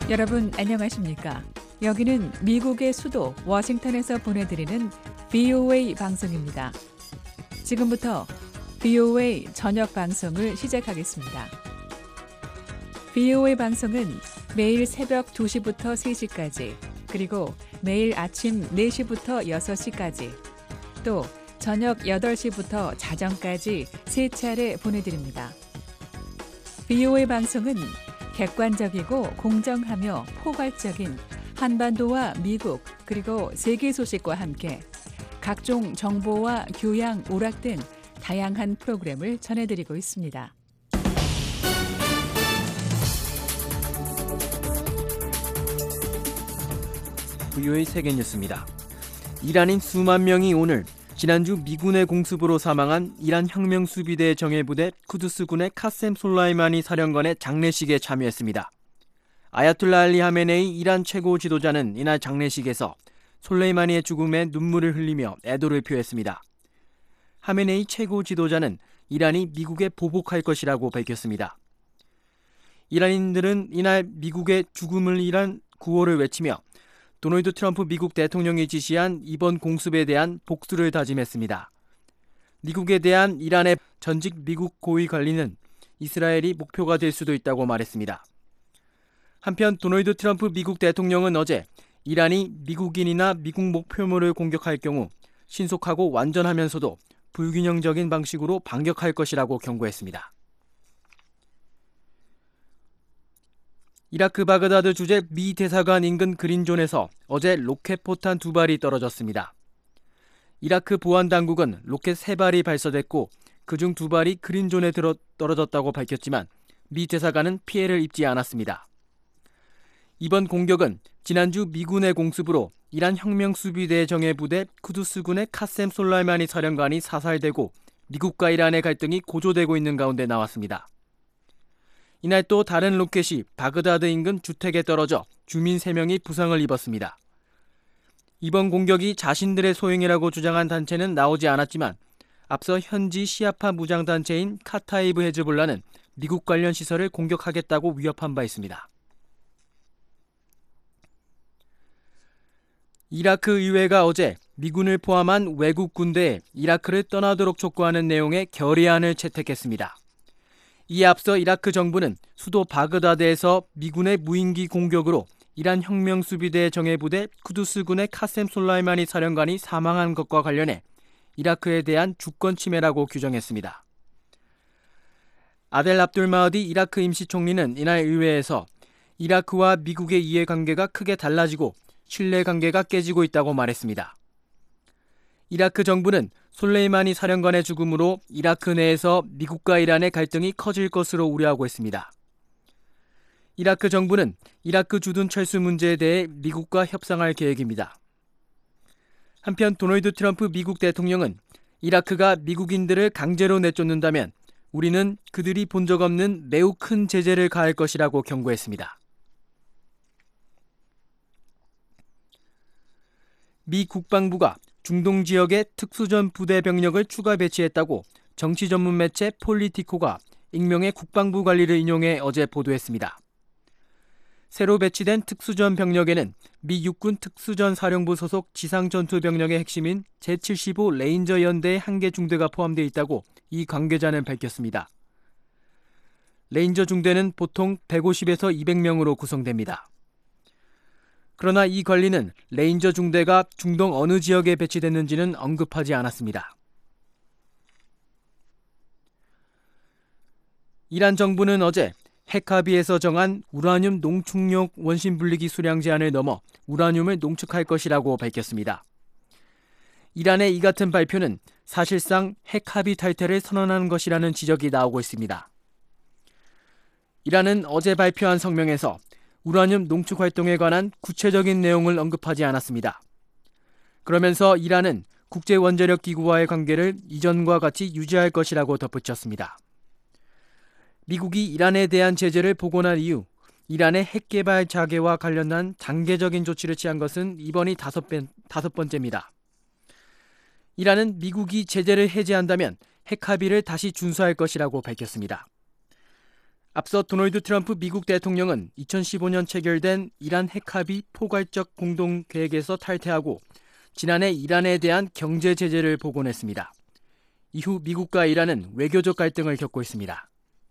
여러분 안녕하십니까? 여기는 미국의 수도 워싱턴에서 보내드리는 VOA 방송입니다. 지금부터 VOA 저녁 방송을 시작하겠습니다. VOA 방송은 매일 새벽 2시부터 3시까지, 그리고 매일 아침 4시부터 6시까지, 또 저녁 8시부터 자정까지 3차례 보내드립니다. VOA 방송은 객관적이고 공정하며 포괄적인 한반도와 미국 그리고 세계 소식과 함께 각종 정보와 교양, 오락 등 다양한 프로그램을 전해드리고 있습니다. VOA 세계뉴스입니다. 이란인 수만 명이 오늘 지난주 미군의 공습으로 사망한 이란 혁명수비대 정예부대 쿠두스군의 카셈 솔라이마니 사령관의 장례식에 참여했습니다. 아야툴라 알리 하메네이 이란 최고 지도자는 이날 장례식에서 솔레이마니의 죽음에 눈물을 흘리며 애도를 표했습니다. 하메네이 최고 지도자는 이란이 미국에 보복할 것이라고 밝혔습니다. 이란인들은 이날 미국의 죽음을 위한 구호를 외치며 도널드 트럼프 미국 대통령이 지시한 이번 공습에 대한 복수를 다짐했습니다. 미국에 대한 이란의 전직 미국 고위 관리는 이스라엘이 목표가 될 수도 있다고 말했습니다. 한편 도널드 트럼프 미국 대통령은 어제 이란이 미국인이나 미국 목표물을 공격할 경우 신속하고 완전하면서도 불균형적인 방식으로 반격할 것이라고 경고했습니다. 이라크 바그다드 주재 미 대사관 인근 그린존에서 어제 로켓포탄 2발이 떨어졌습니다. 이라크 보안당국은 로켓 3발이 발사됐고 그중 2발이 그린존에 떨어졌다고 밝혔지만 미 대사관은 피해를 입지 않았습니다. 이번 공격은 지난주 미군의 공습으로 이란 혁명수비대 정예부대 쿠두스군의 카셈 솔라이마니 사령관이 사살되고 미국과 이란의 갈등이 고조되고 있는 가운데 나왔습니다. 이날 또 다른 로켓이 바그다드 인근 주택에 떨어져 주민 3명이 부상을 입었습니다. 이번 공격이 자신들의 소행이라고 주장한 단체는 나오지 않았지만 앞서 현지 시아파 무장단체인 카타이브 헤즈볼라는 미국 관련 시설을 공격하겠다고 위협한 바 있습니다. 이라크 의회가 어제 미군을 포함한 외국 군대에 이라크를 떠나도록 촉구하는 내용의 결의안을 채택했습니다. 이에 앞서 이라크 정부는 수도 바그다드에서 미군의 무인기 공격으로 이란 혁명수비대 정예부대 쿠두스군의 카셈 솔라이마니 사령관이 사망한 것과 관련해 이라크에 대한 주권 침해라고 규정했습니다. 아델 압둘 마흐디 이라크 임시총리는 이날 의회에서 이라크와 미국의 이해관계가 크게 달라지고 신뢰관계가 깨지고 있다고 말했습니다. 이라크 정부는 솔레이마니 사령관의 죽음으로 이라크 내에서 미국과 이란의 갈등이 커질 것으로 우려하고 있습니다. 이라크 정부는 이라크 주둔 철수 문제에 대해 미국과 협상할 계획입니다. 한편 도널드 트럼프 미국 대통령은 이라크가 미국인들을 강제로 내쫓는다면 우리는 그들이 본 적 없는 매우 큰 제재를 가할 것이라고 경고했습니다. 미 국방부가 중동 지역에 특수전 부대 병력을 추가 배치했다고 정치 전문 매체 폴리티코가 익명의 국방부 관리를 인용해 어제 보도했습니다. 새로 배치된 특수전 병력에는 미 육군 특수전 사령부 소속 지상 전투 병력의 핵심인 제-75 레인저 연대의 한 개 중대가 포함되어 있다고 이 관계자는 밝혔습니다. 레인저 중대는 보통 150에서 200명으로 구성됩니다. 그러나 이 관리는 레인저 중대가 중동 어느 지역에 배치됐는지는 언급하지 않았습니다. 이란 정부는 어제 핵합의에서 정한 우라늄 농축용 원심 분리기 수량 제한을 넘어 우라늄을 농축할 것이라고 밝혔습니다. 이란의 이 같은 발표는 사실상 핵합의 탈퇴를 선언하는 것이라는 지적이 나오고 있습니다. 이란은 어제 발표한 성명에서 우라늄 농축 활동에 관한 구체적인 내용을 언급하지 않았습니다. 그러면서 이란은 국제원자력기구와의 관계를 이전과 같이 유지할 것이라고 덧붙였습니다. 미국이 이란에 대한 제재를 복원한 이후 이란의 핵개발 자계와 관련한 단계적인 조치를 취한 것은 이번이 다섯 번째입니다. 이란은 미국이 제재를 해제한다면 핵합의를 다시 준수할 것이라고 밝혔습니다. 앞서 도널드 트럼프 미국 대통령은 2015년 체결된 이란 핵합의 포괄적 공동계획에서 탈퇴하고 지난해 이란에 대한 경제 제재를 복원했습니다. 이후 미국과 이란은 외교적 갈등을 겪고 있습니다.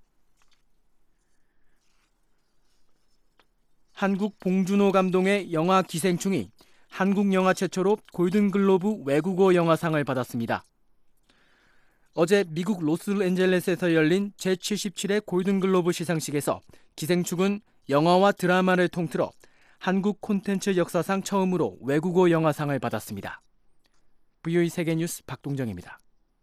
한국 봉준호 감독의 영화 기생충이 한국 영화 최초로 골든글로브 외국어 영화상을 받았습니다. 어제 미국 로스앤젤레스에서 열린 제77회 골든글로브 시상식에서 기생충은 영화와 드라마를 통틀어 한국 콘텐츠 역사상 처음으로 외국어 영화상을 받았습니다. VOA 세계뉴스 박동정입니다.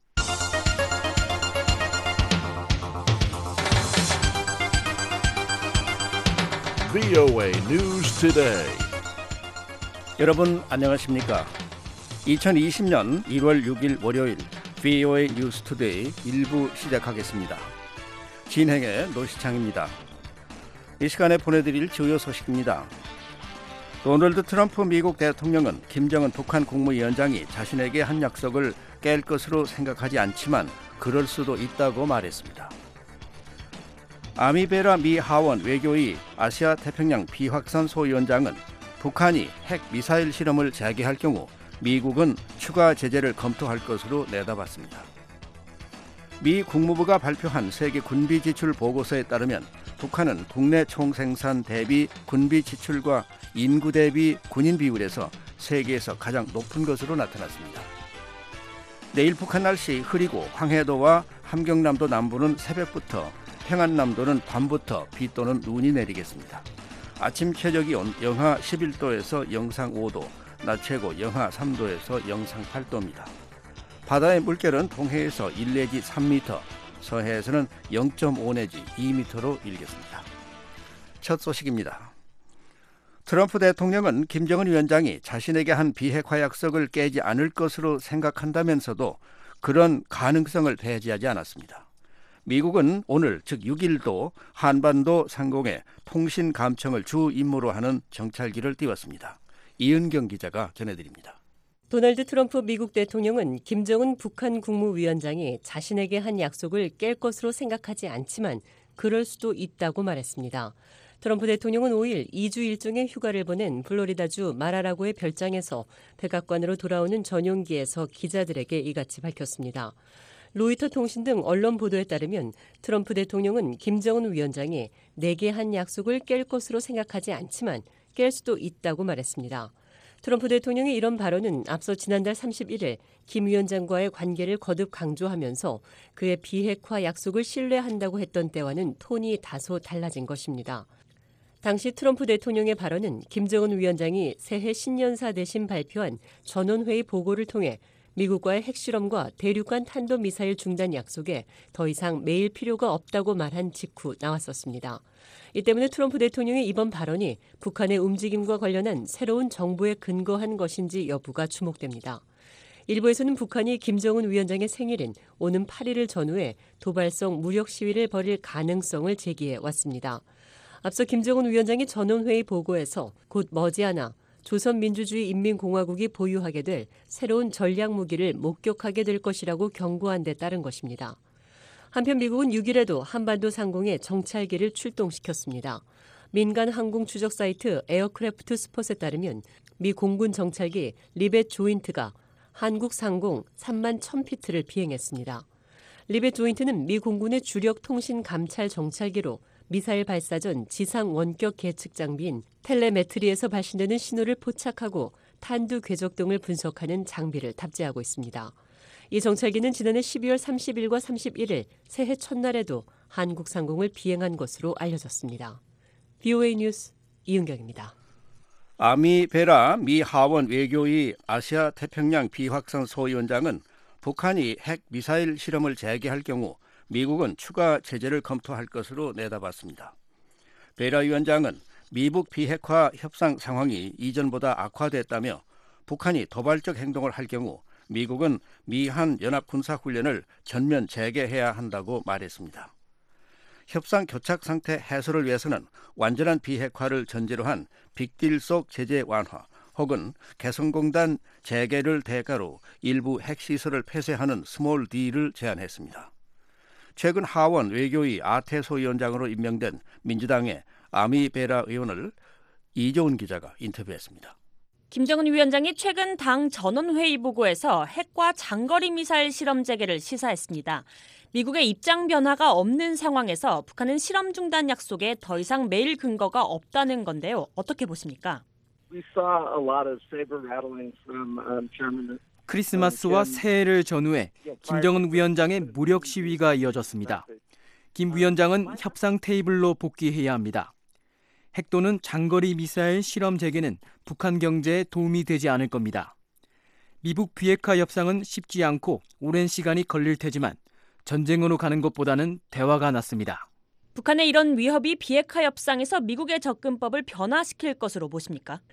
VOA News Today. 여러분 안녕하십니까? 2020년 1월 6일 월요일 VOA 뉴스 투데이 1부 시작하겠습니다. 진행의 노시창입니다. 이 시간에 보내드릴 주요 소식입니다. 도널드 트럼프 미국 대통령은 김정은 북한 국무위원장이 자신에게 한 약속을 깰 것으로 생각하지 않지만 그럴 수도 있다고 말했습니다. 아미베라 미 하원 외교위 아시아 태평양 비확산 소위원장은 북한이 핵 미사일 실험을 재개할 경우 미국은 추가 제재를 검토할 것으로 내다봤습니다. 미 국무부가 발표한 세계 군비 지출 보고서에 따르면 북한은 국내 총생산 대비 군비 지출과 인구 대비 군인 비율에서 세계에서 가장 높은 것으로 나타났습니다. 내일 북한 날씨 흐리고 황해도와 함경남도 남부는 새벽부터, 평안남도는 밤부터 비 또는 눈이 내리겠습니다. 아침 최저기온 영하 11도에서 영상 5도, 낮 최고 영하 3도에서 영상 8도입니다. 바다의 물결은 동해에서 1 내지 3m, 서해에서는 0.5 내지 2m로 일겠습니다. 첫 소식입니다. 트럼프 대통령은 김정은 위원장이 자신에게 한 비핵화 약속을 깨지 않을 것으로 생각한다면서도 그런 가능성을 배제하지 않았습니다. 미국은 오늘 즉 6일도 한반도 상공에 통신 감청을 주 임무로 하는 정찰기를 띄웠습니다. 이은경 기자가 전해드립니다. 도널드 트럼프 미국 대통령은 김정은 북한 국무위원장이 자신에게 한 약속을 깰 것으로 생각하지 않지만 그럴 수도 있다고 말했습니다. 트럼프 대통령은 5일 2주 일정의 휴가를 보낸 플로리다주 마라라고의 별장에서 백악관으로 돌아오는 전용기에서 기자들에게 이같이 밝혔습니다. 로이터 통신 등 언론 보도에 따르면 트럼프 대통령은 김정은 위원장이 내게 한 약속을 깰 것으로 생각하지 않지만 깰 수도 있다고 말했습니다. 트럼프 대통령의 이런 발언은 앞서 지난달 31일 김 위원장과의 관계를 거듭 강조하면서 그의 비핵화 약속을 신뢰한다고 했던 때와는 톤이 다소 달라진 것입니다. 당시 트럼프 대통령의 발언은 김정은 위원장이 새해 신년사 대신 발표한 전원회의 보고를 통해 미국과의 핵실험과 대륙간 탄도미사일 중단 약속에 더 이상 매일 필요가 없다고 말한 직후 나왔었습니다. 이 때문에 트럼프 대통령의 이번 발언이 북한의 움직임과 관련한 새로운 정보에 근거한 것인지 여부가 주목됩니다. 일부에서는 북한이 김정은 위원장의 생일인 오는 8일을 전후해 도발성 무력 시위를 벌일 가능성을 제기해 왔습니다. 앞서 김정은 위원장이 전원회의 보고에서 곧 머지않아 조선민주주의 인민공화국이 보유하게 될 새로운 전략무기를 목격하게 될 것이라고 경고한 데 따른 것입니다. 한편 미국은 6일에도 한반도 상공에 정찰기를 출동시켰습니다. 민간 항공 추적 사이트 에어크래프트 스폿에 따르면 미 공군 정찰기 리벳 조인트가 한국 상공 3만 1000피트를 비행했습니다. 리벳 조인트는 미 공군의 주력 통신 감찰 정찰기로 미사일 발사 전 지상 원격 계측 장비인 텔레메트리에서 발신되는 신호를 포착하고 탄두 궤적 등을 분석하는 장비를 탑재하고 있습니다. 이 정찰기는 지난해 12월 30일과 31일 새해 첫날에도 한국 상공을 비행한 것으로 알려졌습니다. VOA 뉴스 이은경입니다. 아미베라 미 하원 외교위 아시아 태평양 비확산 소위원장은 북한이 핵 미사일 실험을 재개할 경우 미국은 추가 제재를 검토할 것으로 내다봤습니다. 베라 위원장은 미북 비핵화 협상 상황이 이전보다 악화됐다며 북한이 도발적 행동을 할 경우 미국은 미한 연합군사훈련을 전면 재개해야 한다고 말했습니다. 협상 교착 상태 해소를 위해서는 완전한 비핵화를 전제로 한 빅딜 속 제재 완화 혹은 개성공단 재개를 대가로 일부 핵시설을 폐쇄하는 스몰 D를 제안했습니다. 최근 하원 외교위 아태소 위원장으로 임명된 민주당의 아미베라 의원을 이종훈 기자가 인터뷰했습니다. 김정은 위원장이 최근 당 전원회의 보고에서 핵과 장거리 미사일 실험 재개를 시사했습니다. 미국의 입장 변화가 없는 상황에서 북한은 실험 중단 약속에 더 이상 매일 근거가 없다는 건데요. 어떻게 보십니까? 크리스마스와 새해를 전후해 김정은 위원장의 무력 시위가 이어졌습니다. 김 위원장은 협상 테이블로 복귀해야 합니다. 핵 또는 장거리 미사일 실험 재개는 북한 경제에 도움이 되지 않을 겁니다. 미북 비핵화 협상은 쉽지 않고 오랜 시간이 걸릴 테지만 전쟁으로 가는 것보다는 대화가 낫습니다. 북한의 이런 위협이 비핵화 협상에서 미국의 접근법을 변화시킬 것으로 보십니까?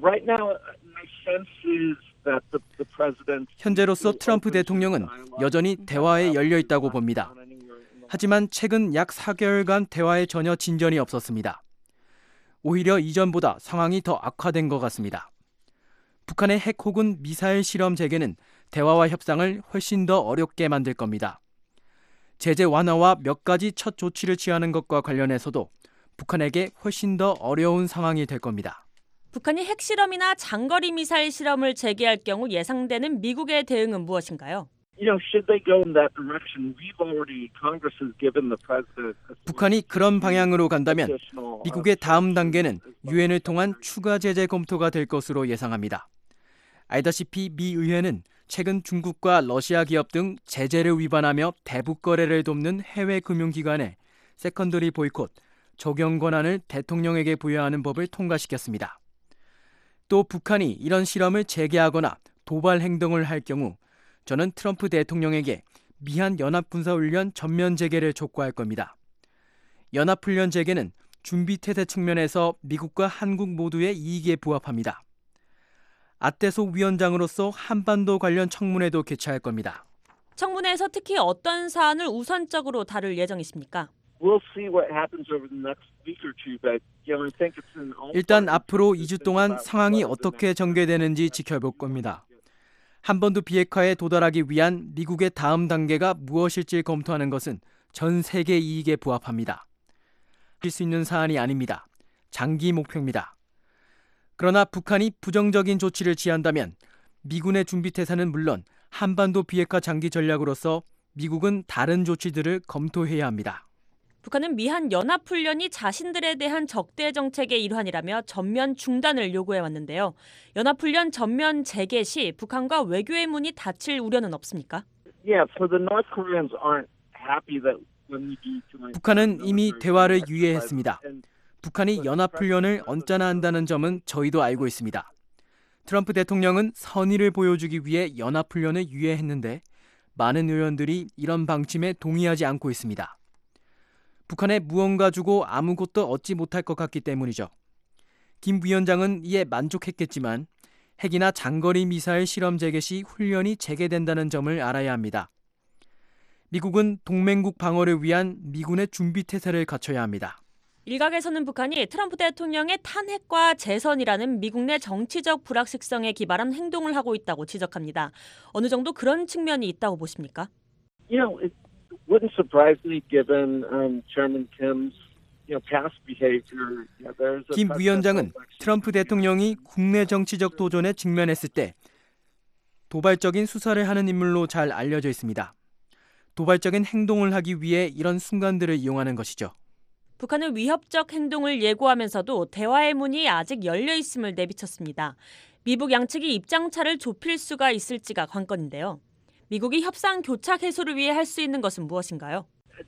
현재로서 트럼프 대통령은 여전히 대화에 열려 있다고 봅니다. 하지만 최근 약 4개월간 대화에 전혀 진전이 없었습니다. 오히려 이전보다 상황이 더 악화된 것 같습니다. 북한의 핵 혹은 미사일 실험 재개는 대화와 협상을 훨씬 더 어렵게 만들 겁니다. 제재 완화와 몇 가지 첫 조치를 취하는 것과 관련해서도 북한에게 훨씬 더 어려운 상황이 될 겁니다. 북한이 핵실험이나 장거리 미사일 실험을 재개할 경우 예상되는 미국의 대응은 무엇인가요? 북한이 그런 방향으로 간다면 미국의 다음 단계는 유엔을 통한 추가 제재 검토가 될 것으로 예상합니다. 알다시피 미 의회는 최근 중국과 러시아 기업 등 제재를 위반하며 대북 거래를 돕는 해외 금융기관에 세컨더리 보이콧, 적용 권한을 대통령에게 부여하는 법을 통과시켰습니다. 또 북한이 이런 실험을 재개하거나 도발 행동을 할 경우 저는 트럼프 대통령에게 미한 연합군사훈련 전면 재개를 촉구할 겁니다. 연합훈련 재개는 준비태세 측면에서 미국과 한국 모두의 이익에 부합합니다. 아태소 위원장으로서 한반도 관련 청문회도 개최할 겁니다. 청문회에서 특히 어떤 사안을 우선적으로 다룰 예정이십니까? 일단 앞으로 2주 동안 상황이 어떻게 전개되는지 지켜볼 겁니다. 한반도 비핵화에 도달하기 위한 미국의 다음 단계가 무엇일지 검토하는 것은 전 세계 이익에 부합합니다. 할 수 있는 사안이 아닙니다. 장기 목표입니다. 그러나 북한이 부정적인 조치를 취한다면 미군의 준비태세는 물론 한반도 비핵화 장기 전략으로서 미국은 다른 조치들을 검토해야 합니다. 북한은 미한 연합훈련이 자신들에 대한 적대 정책의 일환이라며 전면 중단을 요구해왔는데요. 연합훈련 전면 재개 시 북한과 외교의 문이 닫힐 우려는 없습니까? 북한은 이미 대화를 유예했습니다. 북한이 연합훈련을 언짢아 한다는 점은 저희도 알고 있습니다. 트럼프 대통령은 선의를 보여주기 위해 연합훈련을 유예했는데 많은 의원들이 이런 방침에 동의하지 않고 있습니다. 북한에 무언가 주고 아무것도 얻지 못할 것 같기 때문이죠. 김 위원장은 이에 만족했겠지만 핵이나 장거리 미사일 실험 재개 시 훈련이 재개된다는 점을 알아야 합니다. 미국은 동맹국 방어를 위한 미군의 준비태세를 갖춰야 합니다. 일각에서는 북한이 트럼프 대통령의 탄핵과 재선이라는 미국 내 정치적 불확실성에 기반한 행동을 하고 있다고 지적합니다. 어느 정도 그런 측면이 있다고 보십니까? It wouldn't surprise me given Chairman Kim's past behavior. 김 위원장은 트럼프 대통령이 국내 정치적 도전에 직면했을 때 도발적인 수사를 하는 인물로 잘 알려져 있습니다. 도발적인 행동을 하기 위해 이런 순간들을 이용하는 것이죠. 북한은 위협적 행동을 예고하면서도 대화의 문이 아직 열려 있음을 내비쳤습니다. 미북 양측이 입장차를 좁힐 수가 있을지가 관건인데요. 미국이 협상 교착 해소를 위해 할 수 있는 것은 무엇인가요?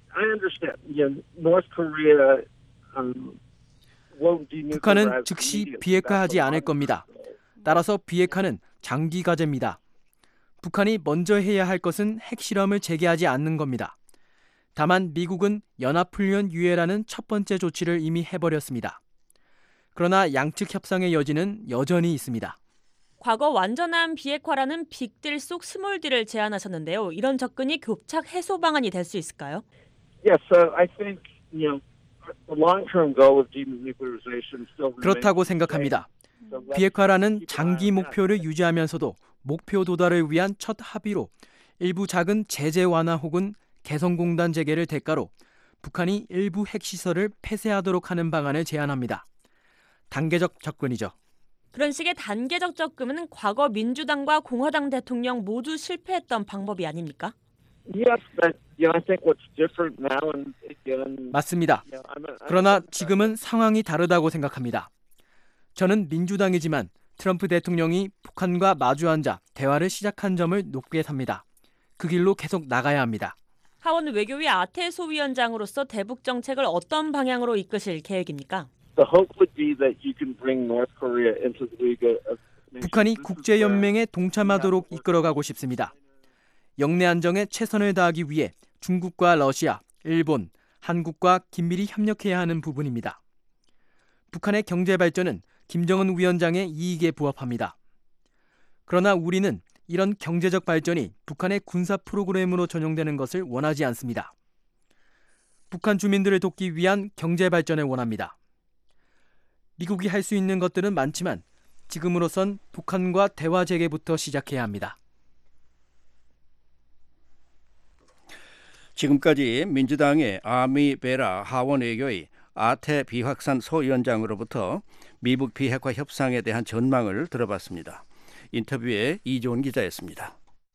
북한은 즉시 비핵화하지 않을 겁니다. 따라서 비핵화는 장기 과제입니다. 북한이 먼저 해야 할 것은 핵실험을 재개하지 않는 겁니다. 다만 미국은 연합훈련 유예라는 첫 번째 조치를 이미 해버렸습니다. 그러나 양측 협상의 여지는 여전히 있습니다. 과거 완전한 비핵화라는 빅딜 속 스몰딜을 제안하셨는데요. 이런 접근이 교착 해소 방안이 될 수 있을까요? Yes, so I think the long-term goal of denuclearization still remains. 그렇다고 생각합니다. 비핵화라는 장기 목표를 유지하면서도 목표 도달을 위한 첫 합의로 일부 작은 제재 완화 혹은 개성공단 재개를 대가로 북한이 일부 핵시설을 폐쇄하도록 하는 방안을 제안합니다. 단계적 접근이죠. 그런 식의 단계적 접근은 과거 민주당과 공화당 대통령 모두 실패했던 방법이 아닙니까? Yes, but I think what's different now and again. 맞습니다. 그러나 지금은 상황이 다르다고 생각합니다. 저는 민주당이지만 트럼프 대통령이 북한과 마주 앉아 대화를 시작한 점을 높게 삽니다. 그 길로 계속 나가야 합니다. 하원 외교위 아태 소위원장으로서 대북 정책을 어떤 방향으로 이끄실 계획입니까? The hope would be that you can bring North Korea into the League of Nations. 북한이 국제연맹에 동참하도록 이끌어가고 싶습니다. 영내 안정에 최선을 다하기 위해 중국과 러시아, 일본, 한국과 긴밀히 협력해야 하는 부분입니다. 북한의 경제 발전은 김정은 위원장의 이익에 부합합니다. 그러나 우리는 이런 경제적 발전이 북한의 군사 프로그램으로 전용되는 것을 원하지 않습니다. 북한 주민들을 돕기 위한 경제 발전을 원합니다. 미국이 할 수 있는 것들은 많지만 지금으로선 북한과 대화 재개부터 시작해야 합니다. 지금까지 민주당의 아미 베라 하원 외교의 아태 비확산 소위원장으로부터 미북 비핵화 협상에 대한 전망을 들어봤습니다. 인터뷰에 이종훈 기자였습니다.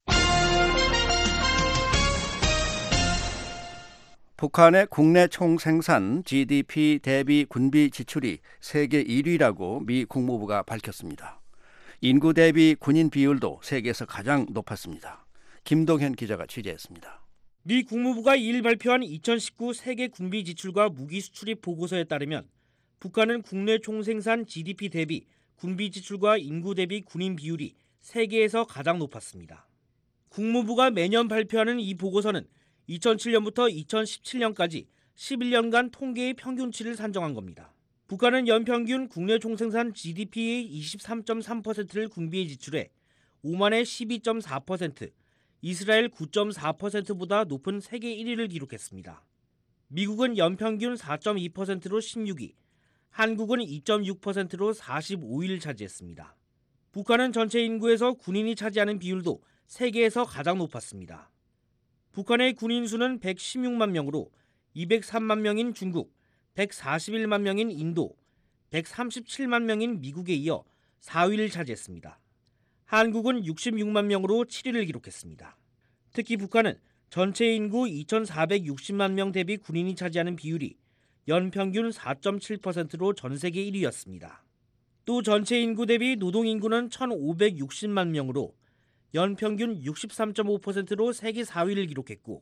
북한의 국내 총생산 GDP 대비 군비 지출이 세계 1위라고 미 국무부가 밝혔습니다. 인구 대비 군인 비율도 세계에서 가장 높았습니다. 김동현 기자가 취재했습니다. 미 국무부가 2일 발표한 2019 세계 군비 지출과 무기 수출입 보고서에 따르면 북한은 국내 총생산 GDP 대비 군비 지출과 인구 대비 군인 비율이 세계에서 가장 높았습니다. 국무부가 매년 발표하는 이 보고서는 2007년부터 2017년까지 11년간 통계의 평균치를 산정한 겁니다. 북한은 연평균 국내 총생산 GDP의 23.3%를 군비에 지출해 오만의 12.4%, 이스라엘 9.4%보다 높은 세계 1위를 기록했습니다. 미국은 연평균 4.2%로 16위, 한국은 2.6%로 45위를 차지했습니다. 북한은 전체 인구에서 군인이 차지하는 비율도 세계에서 가장 높았습니다. 북한의 군인 수는 116만 명으로 203만 명인 중국, 141만 명인 인도, 137만 명인 미국에 이어 4위를 차지했습니다. 한국은 66만 명으로 7위를 기록했습니다. 특히 북한은 전체 인구 2,460만 명 대비 군인이 차지하는 비율이 연평균 4.7%로 전 세계 1위였습니다. 또 전체 인구 대비 노동인구는 1,560만 명으로 연평균 63.5%로 세계 4위를 기록했고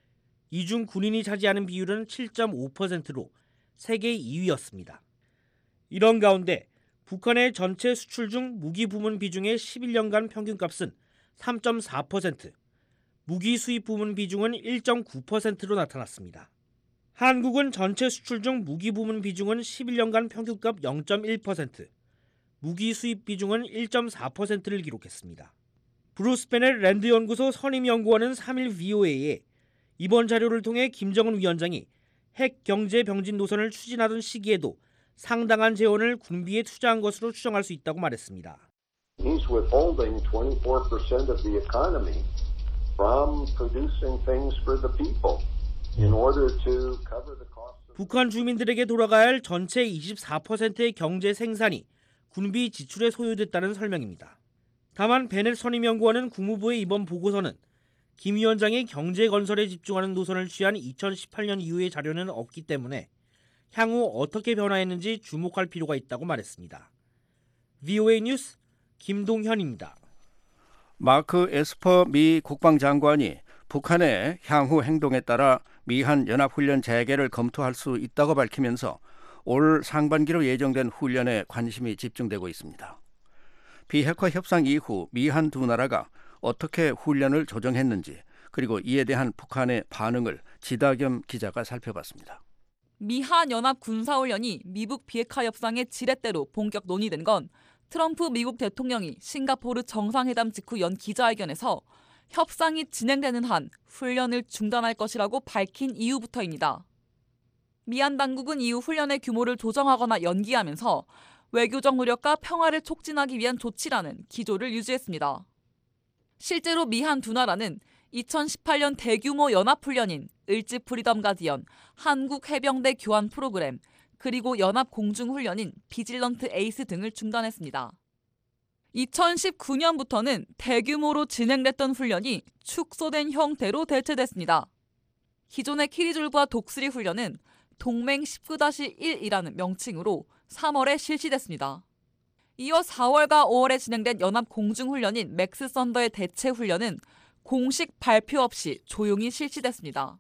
이 중 군인이 차지하는 비율은 7.5%로 세계 2위였습니다. 이런 가운데 북한의 전체 수출 중 무기 부문 비중의 11년간 평균값은 3.4%, 무기 수입 부문 비중은 1.9%로 나타났습니다. 한국은 전체 수출 중 무기 부문 비중은 11년간 평균값 0.1%, 무기 수입 비중은 1.4%를 기록했습니다. 브루스 베넷 랜드 연구소 선임 연구원은 3일 VOA에 이번 자료를 통해 김정은 위원장이 핵 경제 병진 노선을 추진하던 시기에도 상당한 재원을 군비에 투자한 것으로 추정할 수 있다고 말했습니다. He's withholding 24% of the economy from producing things for the people in order to cover the cost. 북한 주민들에게 돌아가야 할 전체 24%의 경제 생산이 군비 지출에 소요됐다는 설명입니다. 다만 베넷 선임연구원은 국무부의 이번 보고서는 김 위원장이 경제 건설에 집중하는 노선을 취한 2018년 이후의 자료는 없기 때문에 향후 어떻게 변화했는지 주목할 필요가 있다고 말했습니다. VOA 뉴스 김동현입니다. 마크 에스퍼 미 국방장관이 북한의 향후 행동에 따라 미한 연합훈련 재개를 검토할 수 있다고 밝히면서 올 상반기로 예정된 훈련에 관심이 집중되고 있습니다. 비핵화 협상 이후 미한 두 나라가 어떻게 훈련을 조정했는지 그리고 이에 대한 북한의 반응을 지다겸 기자가 살펴봤습니다. 미한 연합 군사훈련이 미북 비핵화 협상의 지렛대로 본격 논의된 건 트럼프 미국 대통령이 싱가포르 정상회담 직후 연 기자회견에서 협상이 진행되는 한 훈련을 중단할 것이라고 밝힌 이후부터입니다. 미한 당국은 이후 훈련의 규모를 조정하거나 연기하면서 외교적 노력과 평화를 촉진하기 위한 조치라는 기조를 유지했습니다. 실제로 미한 두 나라는 2018년 대규모 연합훈련인 을지 프리덤 가디언, 한국해병대 교환 프로그램, 그리고 연합공중훈련인 비질런트 에이스 등을 중단했습니다. 2019년부터는 대규모로 진행됐던 훈련이 축소된 형태로 대체됐습니다. 기존의 키리졸브와 독수리 훈련은 동맹 19-1이라는 명칭으로 3월에 실시됐습니다. 이어 4월과 5월에 진행된 연합공중훈련인 맥스 썬더의 대체 훈련은 공식 발표 없이 조용히 실시됐습니다.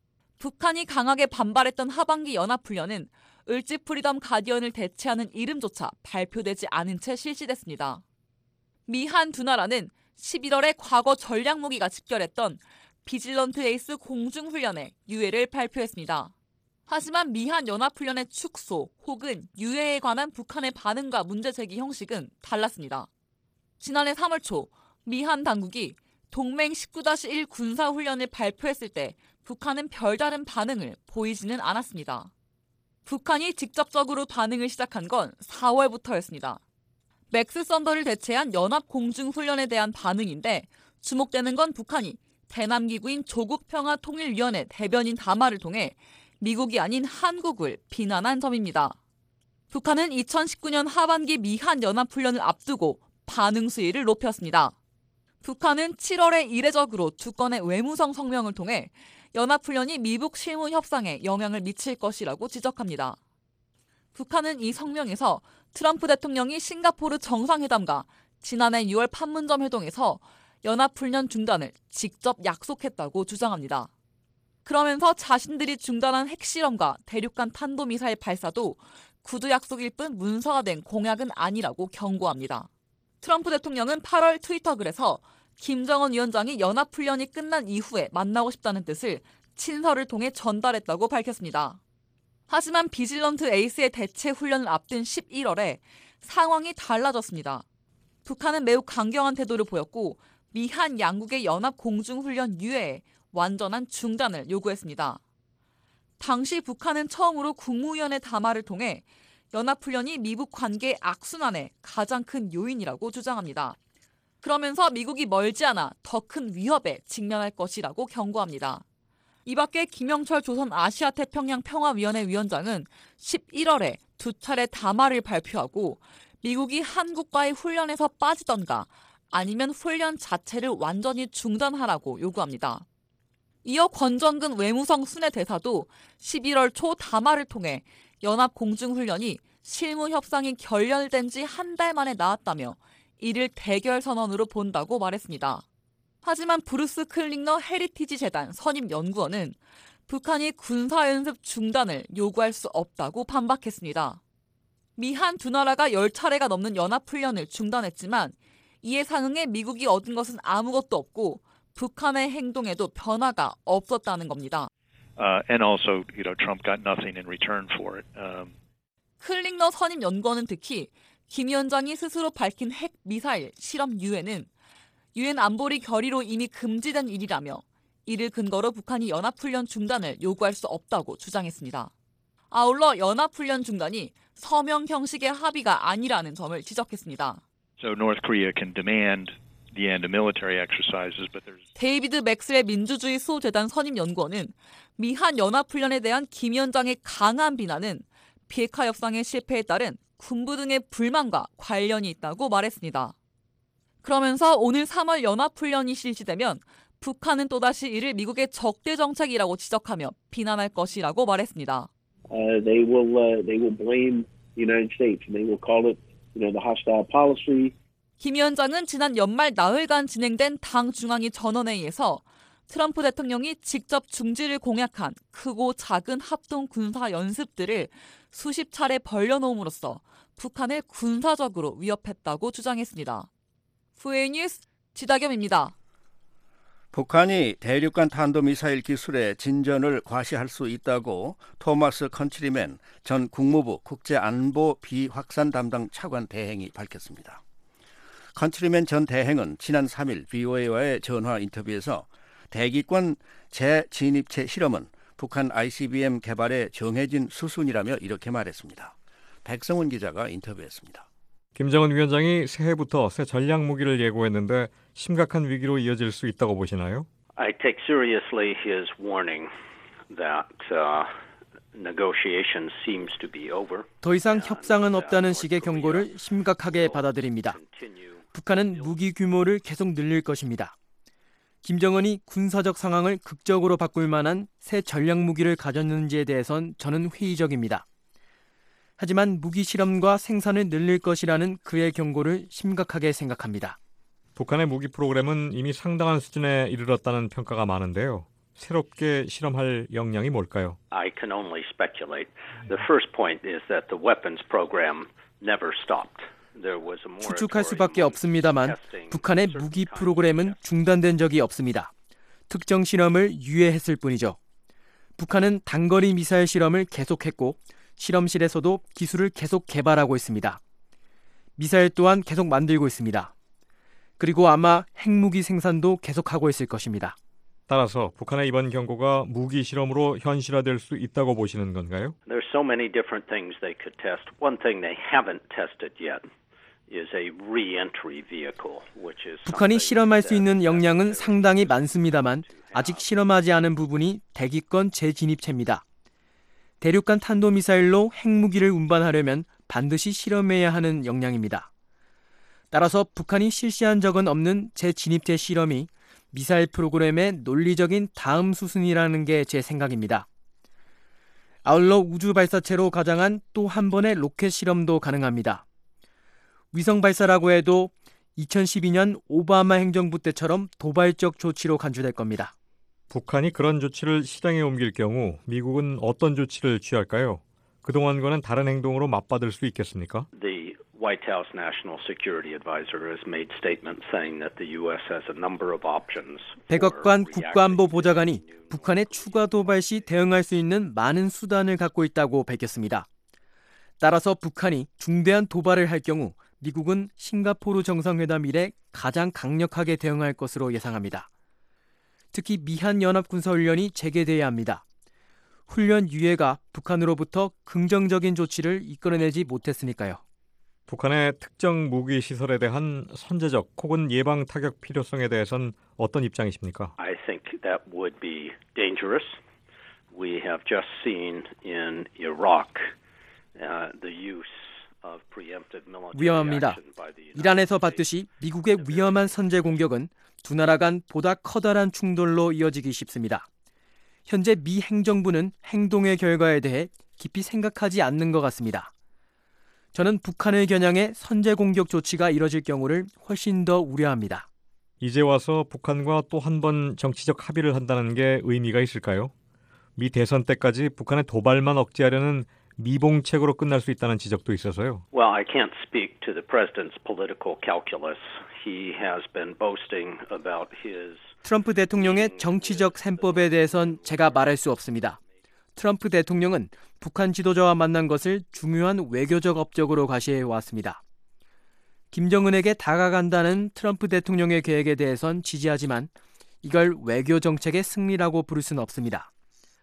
북한이 강하게 반발했던 하반기 연합훈련은 을지 프리덤 가디언을 대체하는 이름조차 발표되지 않은 채 실시됐습니다. 미 한 두 나라는 11월에 과거 전략무기가 집결했던 비질런트 에이스 공중훈련에 유해를 발표했습니다. 하지만 미한 연합훈련의 축소 혹은 유해에 관한 북한의 반응과 문제제기 형식은 달랐습니다. 지난해 3월 초 미한 당국이 동맹 19-1 군사훈련을 발표했을 때 북한은 별다른 반응을 보이지는 않았습니다. 북한이 직접적으로 반응을 시작한 건 4월부터였습니다. 맥스 썬더를 대체한 연합공중훈련에 대한 반응인데 주목되는 건 북한이 대남기구인 조국평화통일위원회 대변인 담화를 통해 미국이 아닌 한국을 비난한 점입니다. 북한은 2019년 하반기 미한 연합훈련을 앞두고 반응 수위를 높였습니다. 북한은 7월에 이례적으로 두 건의 외무성 성명을 통해 연합훈련이 미북 실무 협상에 영향을 미칠 것이라고 지적합니다. 북한은 이 성명에서 트럼프 대통령이 싱가포르 정상회담과 지난해 6월 판문점 회동에서 연합훈련 중단을 직접 약속했다고 주장합니다. 그러면서 자신들이 중단한 핵실험과 대륙간 탄도미사일 발사도 구두 약속일 뿐 문서화된 공약은 아니라고 경고합니다. 트럼프 대통령은 8월 트위터 글에서 김정은 위원장이 연합훈련이 끝난 이후에 만나고 싶다는 뜻을 친서를 통해 전달했다고 밝혔습니다. 하지만 비질런트 에이스의 대체 훈련을 앞둔 11월에 상황이 달라졌습니다. 북한은 매우 강경한 태도를 보였고 미한 양국의 연합공중훈련 유예에 완전한 중단을 요구했습니다. 당시 북한은 처음으로 국무위원회 담화를 통해 연합훈련이 미북 관계의 악순환의 가장 큰 요인이라고 주장합니다. 그러면서 미국이 멀지 않아 더 큰 위협에 직면할 것이라고 경고합니다. 이 밖에 김영철 조선 아시아태평양 평화위원회 위원장은 11월에 두 차례 담화를 발표하고 미국이 한국과의 훈련에서 빠지던가 아니면 훈련 자체를 완전히 중단하라고 요구합니다. 이어 권정근 외무성 순회 대사도 11월 초 담화를 통해 연합공중훈련이 실무 협상이 결렬된 지 한 달 만에 나왔다며 이를 대결 선언으로 본다고 말했습니다. 하지만 브루스 클링너 헤리티지 재단 선임 연구원은 북한이 군사연습 중단을 요구할 수 없다고 반박했습니다. 미한 두 나라가 10차례가 넘는 연합훈련을 중단했지만 이에 상응해 미국이 얻은 것은 아무것도 없고 북한의 행동에도 변화가 없었다는 겁니다. And also, Trump got nothing in return for it. 클링너 선임 연구원은 특히 김 위원장이 스스로 밝힌 핵 미사일 실험 유해는 유엔 안보리 결의로 이미 금지된 일이라며 이를 근거로 북한이 연합훈련 중단을 요구할 수 없다고 주장했습니다. 아울러 연합훈련 중단이 서명 형식의 합의가 아니라는 점을 지적했습니다. So North Korea can demand the end of military exercises, but there's 데이비드 맥스웰 민주주의 수호재단 선임 연구원은 미한 연합훈련에 대한 김 위원장의 강한 비난은 비핵화 협상의 실패에 따른 군부 등의 불만과 관련이 있다고 말했습니다. 그러면서 오늘 3월 연합훈련이 실시되면 북한은 또다시 이를 미국의 적대 정책이라고 지적하며 비난할 것이라고 말했습니다. They will blame the United States and they will call it, the hostile policy. 김 위원장은 지난 연말 나흘간 진행된 당 중앙위 전원회의에서 트럼프 대통령이 직접 중지를 공약한 크고 작은 합동 군사 연습들을 수십 차례 벌려놓음으로써 북한을 군사적으로 위협했다고 주장했습니다. VA 뉴스 지다겸입니다. 북한이 대륙간 탄도미사일 기술의 진전을 과시할 수 있다고 토마스 컨트리맨 전 국무부 국제안보 비확산 담당 차관 대행이 밝혔습니다. 컨트리맨 전 대행은 지난 3일 VOA와의 전화 인터뷰에서 대기권 재진입체 실험은 북한 ICBM 개발의 정해진 수순이라며 이렇게 말했습니다. 백성훈 기자가 인터뷰했습니다. 김정은 위원장이 새해부터 새 전략무기를 예고했는데 심각한 위기로 이어질 수 있다고 보시나요? I take seriously his warning that negotiation seems to be over. 더 이상 협상은 없다는 식의 경고를 심각하게 받아들입니다. 북한은 무기 규모를 계속 늘릴 것입니다. 김정은이 군사적 상황을 극적으로 바꿀 만한 새 전략 무기를 가졌는지에 대해선 저는 회의적입니다. 하지만 무기 실험과 생산을 늘릴 것이라는 그의 경고를 심각하게 생각합니다. 북한의 무기 프로그램은 이미 상당한 수준에 이르렀다는 평가가 많은데요. 새롭게 실험할 역량이 뭘까요? I can only speculate. The first point is that the weapons program never stopped. 추측할 수밖에 없습니다만 북한의 무기 프로그램은 중단된 적이 없습니다. 특정 실험을 유예했을 뿐이죠. 북한은 단거리 미사일 실험을 계속했고 실험실에서도 기술을 계속 개발하고 있습니다. 미사일 또한 계속 만들고 있습니다. 그리고 아마 핵무기 생산도 계속하고 있을 것입니다. 따라서 북한의 이번 경고가 무기 실험으로 현실화될 수 있다고 보시는 건가요? There's so many different things they could test. One thing they haven't tested yet is a re-entry vehicle, which is 북한이 실험할 수 있는 역량은 상당히 많습니다만 아직 실험하지 않은 부분이 대기권 재진입체입니다. 대륙간 탄도미사일로 핵무기를 운반하려면 반드시 실험해야 하는 역량입니다. 따라서 북한이 실시한 적은 없는 재진입체 실험이 미사일 프로그램의 논리적인 다음 수순이라는 게 제 생각입니다. 아울러 우주 발사체로 가장한 또 한 번의 로켓 실험도 가능합니다. 위성 발사라고 해도 2012년 오바마 행정부 때처럼 도발적 조치로 간주될 겁니다. 북한이 그런 조치를 실행에 옮길 경우 미국은 어떤 조치를 취할까요? 그동안과는 다른 행동으로 맞받을 수 있겠습니까? The White House National Security Advisor has made statements saying that the U.S. has a number of options. 백악관 국가안보 보좌관이 북한의 추가 도발 시 대응할 수 있는 많은 수단을 갖고 있다고 밝혔습니다. 따라서 북한이 중대한 도발을 할 경우 미국은 싱가포르 정상회담 이래 가장 강력하게 대응할 것으로 예상합니다. 특히 미한연합군사훈련이 재개돼야 합니다. 훈련 유예가 북한으로부터 긍정적인 조치를 이끌어내지 못했으니까요. 북한의 특정 무기 시설에 대한 선제적 혹은 예방 타격 필요성에 대해선 어떤 입장이십니까? I think that would be dangerous. We have just seen in Iraq the use of preemptive military 위험합니다. action by the United 이란에서 States. 봤듯이 미국의 위험한 선제 공격은 두 나라 간 보다 커다란 충돌로 이어지기 쉽습니다. 현재 미 행정부는 행동의 결과에 대해 깊이 생각하지 않는 것 같습니다. 저는 북한을 겨냥해 선제 공격 조치가 이뤄질 경우를 훨씬 더 우려합니다. 이제 와서 북한과 또 한 번 정치적 합의를 한다는 게 의미가 있을까요? 미 대선 때까지 북한의 도발만 억제하려는 미봉책으로 끝날 수 있다는 지적도 있어서요. Well, I can't speak to the president's political calculus. He has been boasting about his 트럼프 대통령의 정치적 셈법에 대해선 제가 말할 수 없습니다. 트럼프 대통령은 북한 지도자와 만난 것을 중요한 외교적 업적으로 과시해 왔습니다. 김정은에게 다가간다는 트럼프 대통령의 계획에 대해선 지지하지만 이걸 외교 정책의 승리라고 부를 수는 없습니다.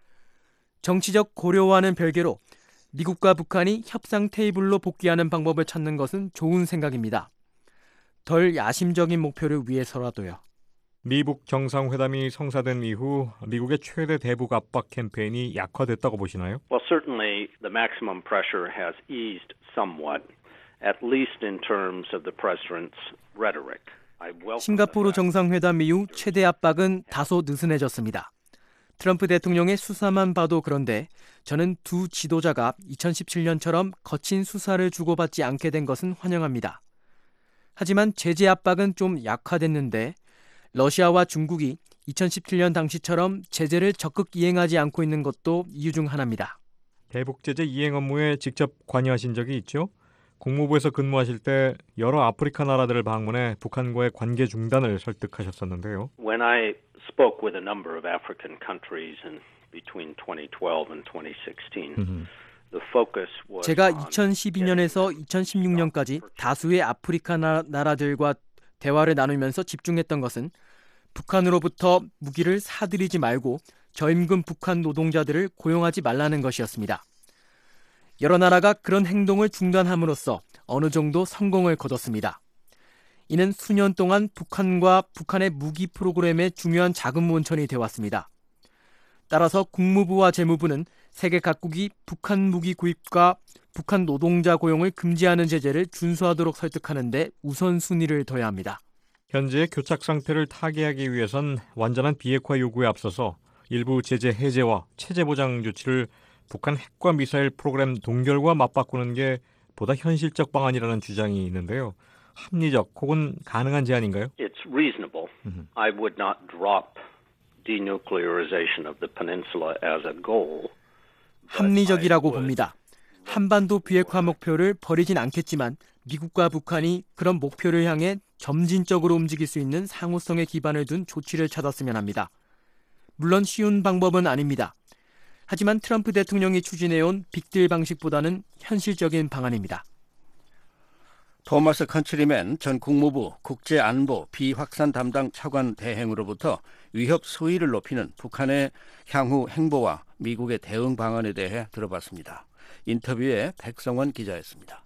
정치적 고려와는 별개로 미국과 북한이 협상 테이블로 복귀하는 방법을 찾는 것은 좋은 생각입니다. 덜 야심적인 목표를 위해서라도요. 미북 정상회담이 성사된 이후 미국의 최대 대북 압박 캠페인이 약화됐다고 보시나요? Well, certainly the maximum pressure has eased somewhat, at least in terms of the president's rhetoric. 싱가포르 정상회담 이후 최대 압박은 다소 느슨해졌습니다. 트럼프 대통령의 수사만 봐도 그런데 저는 두 지도자가 2017년처럼 거친 수사를 주고받지 않게 된 것은 환영합니다. 하지만 제재 압박은 좀 약화됐는데 러시아와 중국이 2017년 당시처럼 제재를 적극 이행하지 않고 있는 것도 이유 중 하나입니다. 대북 제재 이행 업무에 직접 관여하신 적이 있죠? 국무부에서 근무하실 때 여러 아프리카 나라들을 방문해 북한과의 관계 중단을 설득하셨었는데요. When I spoke with a number of African countries in between 2012 and 2016, the focus was 제가 2012년에서 2016년까지 다수의 아프리카 나라들과 대화를 나누면서 집중했던 것은 북한으로부터 무기를 사들이지 말고 저임금 북한 노동자들을 고용하지 말라는 것이었습니다. 여러 나라가 그런 행동을 중단함으로써 어느 정도 성공을 거뒀습니다. 이는 수년 동안 북한과 북한의 무기 프로그램의 중요한 자금 원천이 되어왔습니다. 따라서 국무부와 재무부는 세계 각국이 북한 무기 구입과 북한 노동자 고용을 금지하는 제재를 준수하도록 설득하는 데 우선순위를 둬야 합니다. 현재의 교착 상태를 타개하기 위해선 완전한 비핵화 요구에 앞서서 일부 제재 해제와 체제 보장 조치를 북한 핵과 미사일 프로그램 동결과 맞바꾸는 게 보다 현실적 방안이라는 주장이 있는데요. 합리적 혹은 가능한 제안인가요? It's reasonable. I would not drop denuclearization of the peninsula as a goal. 합리적이라고 봅니다. 한반도 비핵화 목표를 버리진 않겠지만 미국과 북한이 그런 목표를 향해 점진적으로 움직일 수 있는 상호성에 기반을 둔 조치를 찾았으면 합니다. 물론 쉬운 방법은 아닙니다. 하지만 트럼프 대통령이 추진해온 빅딜 방식보다는 현실적인 방안입니다. 토마스 컨트리맨 전 국무부 국제안보 비확산 담당 차관 대행으로부터 위협 수위를 높이는 북한의 향후 행보와 미국의 대응 방안에 대해 들어봤습니다. 인터뷰에 백성원 기자였습니다.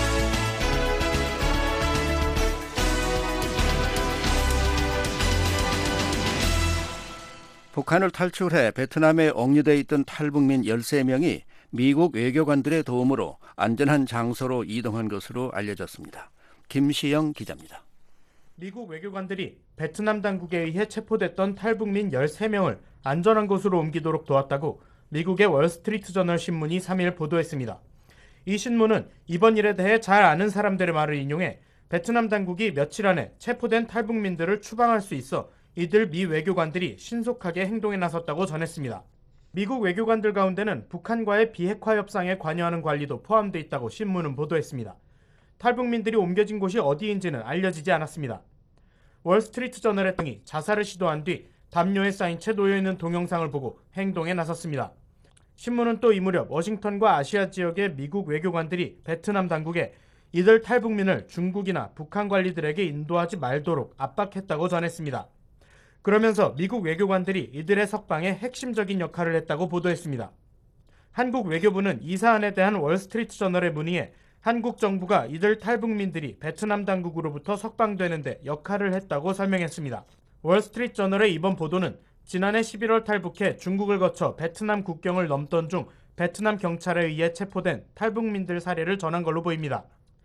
북한을 탈출해 베트남에 억류돼 있던 탈북민 13명이 미국 외교관들의 도움으로 안전한 장소로 이동한 것으로 알려졌습니다. 김시영 기자입니다. 미국 외교관들이 베트남 당국에 의해 체포됐던 탈북민 13명을 안전한 곳으로 옮기도록 도왔다고 미국의 월스트리트 저널 신문이 3일 보도했습니다. 이 신문은 이번 일에 대해 잘 아는 사람들의 말을 인용해 베트남 당국이 며칠 안에 체포된 탈북민들을 추방할 수 있어 이들 미 외교관들이 신속하게 행동에 나섰다고 전했습니다. 미국 외교관들 가운데는 북한과의 비핵화 협상에 관여하는 관리도 포함돼 있다고 신문은 보도했습니다. 탈북민들이 옮겨진 곳이 어디인지는 알려지지 않았습니다. 월스트리트 저널의 등이 자살을 시도한 뒤 담요에 쌓인 채 놓여있는 동영상을 보고 행동에 나섰습니다. 신문은 또 이 무렵 워싱턴과 아시아 지역의 미국 외교관들이 베트남 당국에 이들 탈북민을 중국이나 북한 관리들에게 인도하지 말도록 압박했다고 전했습니다. 그러면서 미국 외교관들이 이들의 석방에 핵심적인 역할을 했다고 보도했습니다. 한국 외교부는 이 사안에 대한 월스트리트 저널의 문의에 한국 정부가 이들 탈북민들이 베트남 당국으로부터 석방되는 데 역할을 했다고 설명했습니다. 월스트리트 저널의 이번 보도는 지난해 11월 탈북해 중국을 거쳐 베트남 국경을 넘던 중 베트남 경찰에 의해 체포된 탈북민들 사례를 전한 걸로 보입니다.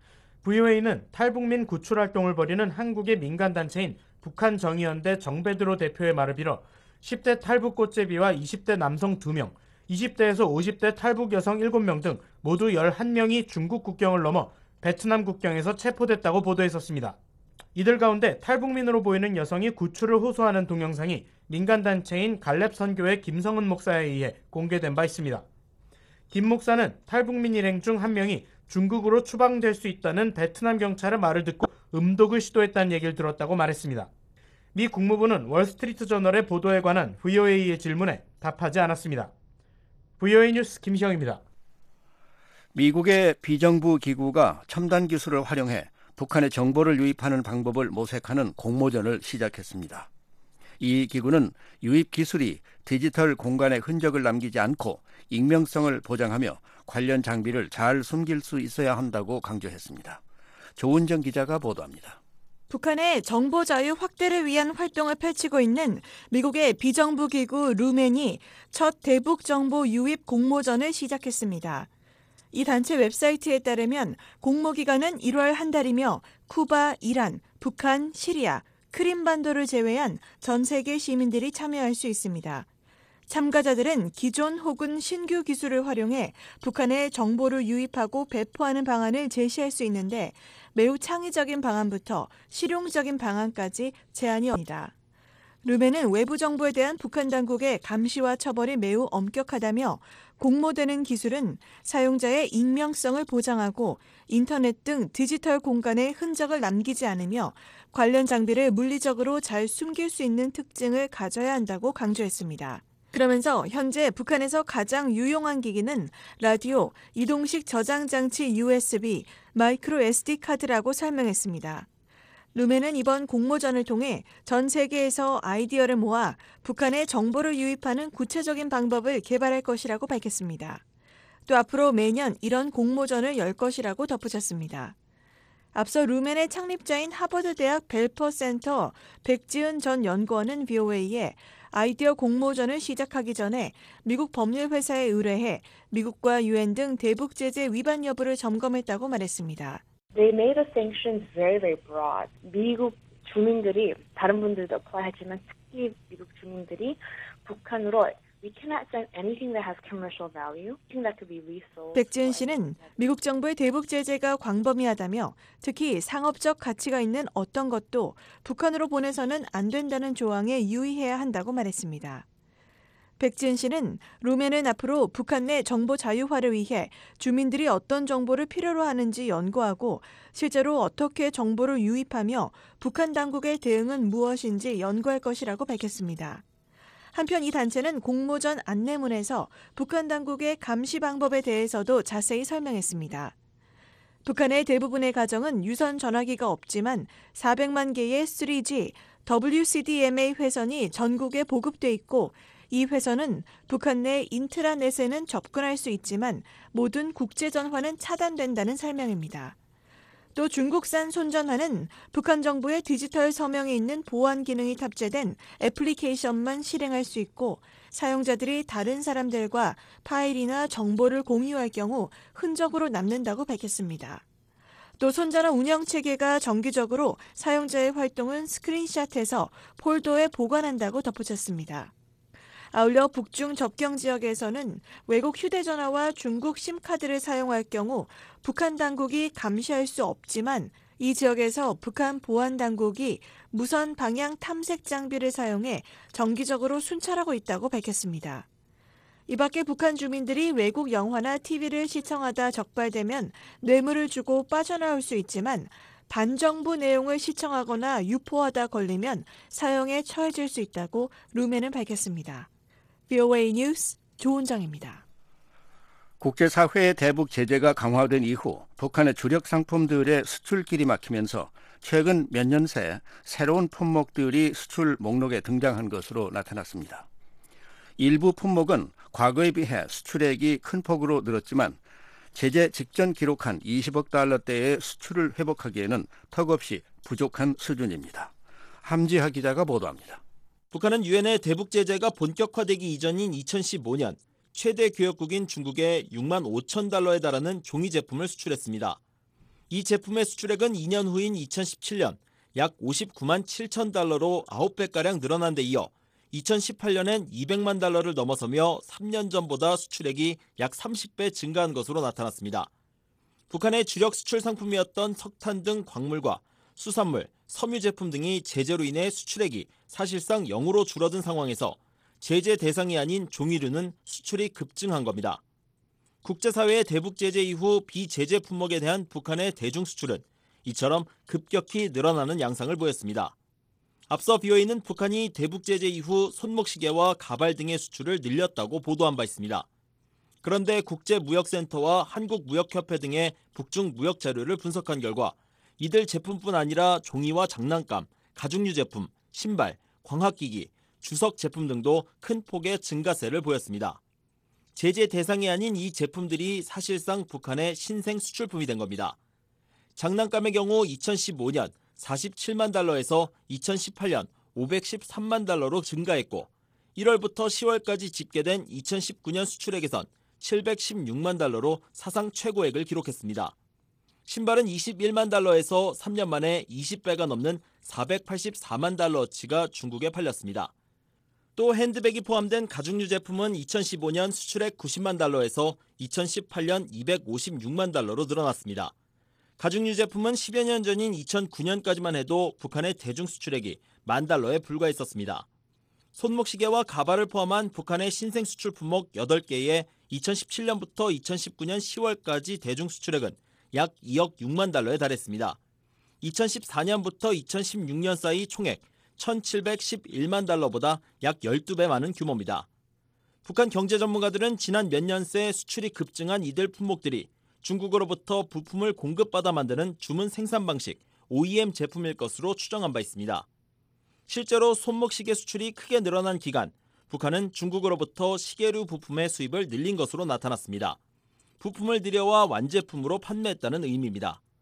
VOA는 탈북민 구출 활동을 벌이는 한국의 민간단체인 북한정의연대 정베드로 대표의 말을 빌어 10대 탈북 꽃제비와 20대 남성 2명, 20대에서 50대 탈북 여성 7명 등 모두 11명이 중국 국경을 넘어 베트남 국경에서 체포됐다고 보도했었습니다. 이들 가운데 탈북민으로 보이는 여성이 구출을 호소하는 동영상이 민간단체인 갈렙 선교회 김성은 목사에 의해 공개된 바 있습니다. 김 목사는 탈북민 일행 중 한 명이 중국으로 추방될 수 있다는 베트남 경찰의 말을 듣고 음독을 시도했다는 얘기를 들었다고 말했습니다. 미 국무부는 월스트리트 저널의 보도에 관한 VOA의 질문에 답하지 않았습니다. VOA 뉴스 김시영입니다. 미국의 비정부 기구가 첨단 기술을 활용해 북한의 정보를 유입하는 방법을 모색하는 공모전을 시작했습니다. 이 기구는 유입 기술이 디지털 공간에 흔적을 남기지 않고 익명성을 보장하며 관련 장비를 잘 숨길 수 있어야 한다고 강조했습니다. 조은정 기자가 보도합니다. 북한의 정보 자유 확대를 위한 활동을 펼치고 있는 미국의 비정부 기구 루멘이 첫 대북 정보 유입 공모전을 시작했습니다. 이 단체 웹사이트에 따르면 공모 기간은 1월 한 달이며 쿠바, 이란, 북한, 시리아, 크림반도를 제외한 전 세계 시민들이 참여할 수 있습니다. 참가자들은 기존 혹은 신규 기술을 활용해 북한의 정보를 유입하고 배포하는 방안을 제시할 수 있는데 매우 창의적인 방안부터 실용적인 방안까지 제안이 없습니다. 루멘은 외부 정보에 대한 북한 당국의 감시와 처벌이 매우 엄격하다며 공모되는 기술은 사용자의 익명성을 보장하고 인터넷 등 디지털 공간에 흔적을 남기지 않으며 관련 장비를 물리적으로 잘 숨길 수 있는 특징을 가져야 한다고 강조했습니다. 그러면서 현재 북한에서 가장 유용한 기기는 라디오, 이동식 저장 장치 USB, 마이크로 SD 카드라고 설명했습니다. 루멘은 이번 공모전을 통해 전 세계에서 아이디어를 모아 북한의 정보를 유입하는 구체적인 방법을 개발할 것이라고 밝혔습니다. 또 앞으로 매년 이런 공모전을 열 것이라고 덧붙였습니다. 앞서 루멘의 창립자인 하버드대학 벨퍼 센터 백지은 전 연구원은 VOA에 아이디어 공모전을 시작하기 전에 미국 법률회사에 의뢰해 미국과 유엔 등 대북 제재 위반 여부를 점검했다고 말했습니다. They made the sanctions very, very broad. 미국 주민들이 다른 분들도 apply 하지만 특히 미국 주민들이 북한으로 We cannot send anything that has commercial value, anything that could be resold. 백지은 씨는 미국 정부의 대북 제재가 광범위하다며 특히 상업적 가치가 있는 어떤 것도 북한으로 보내서는 안 된다는 조항에 유의해야 한다고 말했습니다. 백지은 씨는 루멘은 앞으로 북한 내 정보 자유화를 위해 주민들이 어떤 정보를 필요로 하는지 연구하고 실제로 어떻게 정보를 유입하며 북한 당국의 대응은 무엇인지 연구할 것이라고 밝혔습니다. 한편 이 단체는 공모전 안내문에서 북한 당국의 감시 방법에 대해서도 자세히 설명했습니다. 북한의 대부분의 가정은 유선 전화기가 없지만 400만 개의 3G, WCDMA 회선이 전국에 보급돼 있고 이 회선은 북한 내 인트라넷에는 접근할 수 있지만 모든 국제 전화는 차단된다는 설명입니다. 또 중국산 손전화는 북한 정부의 디지털 서명에 있는 보안 기능이 탑재된 애플리케이션만 실행할 수 있고 사용자들이 다른 사람들과 파일이나 정보를 공유할 경우 흔적으로 남는다고 밝혔습니다. 또 손전화 운영체계가 정기적으로 사용자의 활동을 스크린샷해서 폴더에 보관한다고 덧붙였습니다. 아울러 북중 접경 지역에서는 외국 휴대전화와 중국 심카드를 사용할 경우 북한 당국이 감시할 수 없지만 이 지역에서 북한 보안 당국이 무선 방향 탐색 장비를 사용해 정기적으로 순찰하고 있다고 밝혔습니다. 이 밖에 북한 주민들이 외국 영화나 TV를 시청하다 적발되면 뇌물을 주고 빠져나올 수 있지만 반정부 내용을 시청하거나 유포하다 걸리면 사형에 처해질 수 있다고 루멘은 밝혔습니다. VOA 뉴스 조은정입니다. 국제사회의 대북 제재가 강화된 이후 북한의 주력 상품들의 수출길이 막히면서 최근 몇 년 새 새로운 품목들이 수출 목록에 등장한 것으로 나타났습니다. 일부 품목은 과거에 비해 수출액이 큰 폭으로 늘었지만 제재 직전 기록한 20억 달러대의 수출을 회복하기에는 턱없이 부족한 수준입니다. 함지하 기자가 보도합니다. 북한은 유엔의 대북 제재가 본격화되기 이전인 2015년 최대 교역국인 중국에 6만 5천 달러에 달하는 종이 제품을 수출했습니다. 이 제품의 수출액은 2년 후인 2017년 약 59만 7천 달러로 9배가량 늘어난 데 이어 2018년엔 200만 달러를 넘어서며 3년 전보다 수출액이 약 30배 증가한 것으로 나타났습니다. 북한의 주력 수출 상품이었던 석탄 등 광물과 수산물, 섬유 제품 등이 제재로 인해 수출액이 사실상 0으로 줄어든 상황에서 제재 대상이 아닌 종이류는 수출이 급증한 겁니다. 국제사회의 대북 제재 이후 비제재 품목에 대한 북한의 대중 수출은 이처럼 급격히 늘어나는 양상을 보였습니다. 앞서 BOA는 북한이 대북 제재 이후 손목시계와 가발 등의 수출을 늘렸다고 보도한 바 있습니다. 그런데 국제무역센터와 한국무역협회 등의 북중 무역 자료를 분석한 결과 이들 제품뿐 아니라 종이와 장난감, 가죽류 제품, 신발, 광학기기, 주석 제품 등도 큰 폭의 증가세를 보였습니다. 제재 대상이 아닌 이 제품들이 사실상 북한의 신생 수출품이 된 겁니다. 장난감의 경우 2015년 47만 달러에서 2018년 513만 달러로 증가했고 1월부터 10월까지 집계된 2019년 수출액에선 716만 달러로 사상 최고액을 기록했습니다. 신발은 21만 달러에서 3년 만에 20배가 넘는 484만 달러어치가 중국에 팔렸습니다. 또 핸드백이 포함된 가죽류 제품은 2015년 수출액 90만 달러에서 2018년 256만 달러로 늘어났습니다. 가죽류 제품은 10여 년 전인 2009년까지만 해도 북한의 대중 수출액이 1만 달러에 불과했었습니다. 손목시계와 가발을 포함한 북한의 신생 수출 품목 8개의 2017년부터 2019년 10월까지 대중 수출액은 약 2억 6만 달러에 달했습니다. 2014년부터 2016년 사이 총액 1,711만 달러보다 약 12배 많은 규모입니다. 북한 경제 전문가들은 지난 몇 년 새 수출이 급증한 이들 품목들이 중국으로부터 부품을 공급받아 만드는 주문 생산 방식 OEM 제품일 것으로 추정한 바 있습니다. 실제로 손목시계 수출이 크게 늘어난 기간, 북한은 중국으로부터 시계류 부품의 수입을 늘린 것으로 나타났습니다. 부품을 들여와 완제품으로 판매했다는 의미입니다.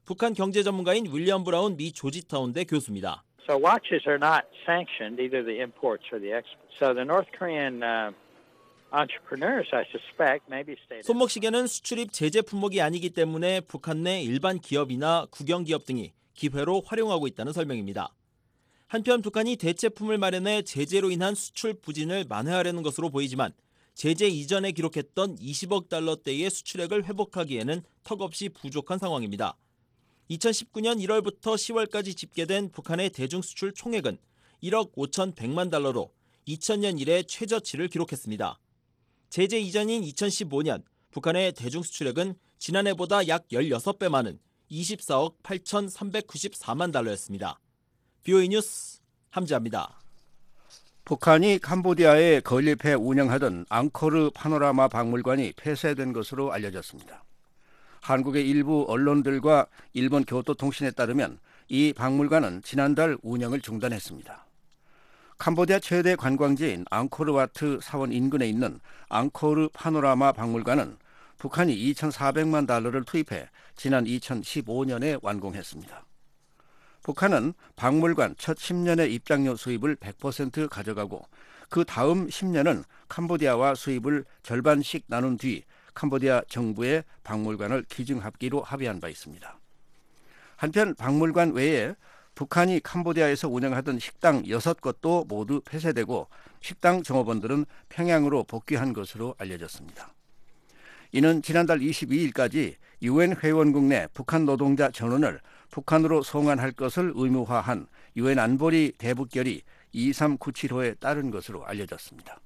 북한 경제 전문가인 윌리엄 브라운 미 조지타운대 교수입니다. So watches are not sanctioned, either the imports or the exports. So the North Korean entrepreneurs, I suspect, maybe stated. 손목시계는 수출입 제재 품목이 아니기 때문에 북한 내 일반 기업이나 국영 기업 등이 기회로 활용하고 있다는 설명입니다. 한편 북한이 대체품을 마련해 제재로 인한 수출 부진을 만회하려는 것으로 보이지만 제재 이전에 기록했던 20억 달러대의 수출액을 회복하기에는 턱없이 부족한 상황입니다. 2019년 1월부터 10월까지 집계된 북한의 대중 수출 총액은 1억 5,100만 달러로 2000년 이래 최저치를 기록했습니다. 제재 이전인 2015년 북한의 대중 수출액은 지난해보다 약 16배 많은 24억 8,394만 달러였습니다. BOE 뉴스 함지아입니다. 북한이 캄보디아에 건립해 운영하던 앙코르 파노라마 박물관이 폐쇄된 것으로 알려졌습니다. 한국의 일부 언론들과 일본 교토통신에 따르면 이 박물관은 지난달 운영을 중단했습니다. 캄보디아 최대 관광지인 앙코르와트 사원 인근에 있는 앙코르 파노라마 박물관은 북한이 2,400만 달러를 투입해 지난 2015년에 완공했습니다. 북한은 박물관 첫 10년의 입장료 수입을 100% 가져가고 그 다음 10년은 캄보디아와 수입을 절반씩 나눈 뒤 캄보디아 정부의 박물관을 기증하기로 합의한 바 있습니다. 한편 박물관 외에 북한이 캄보디아에서 운영하던 식당 6곳도 모두 폐쇄되고 식당 종업원들은 평양으로 복귀한 것으로 알려졌습니다. 이는 지난달 22일까지 UN 회원국 내 북한 노동자 전원을 북한으로 송환할 것을 의무화한 UN 안보리 대북결의 2397호에 따른 것으로 알려졌습니다.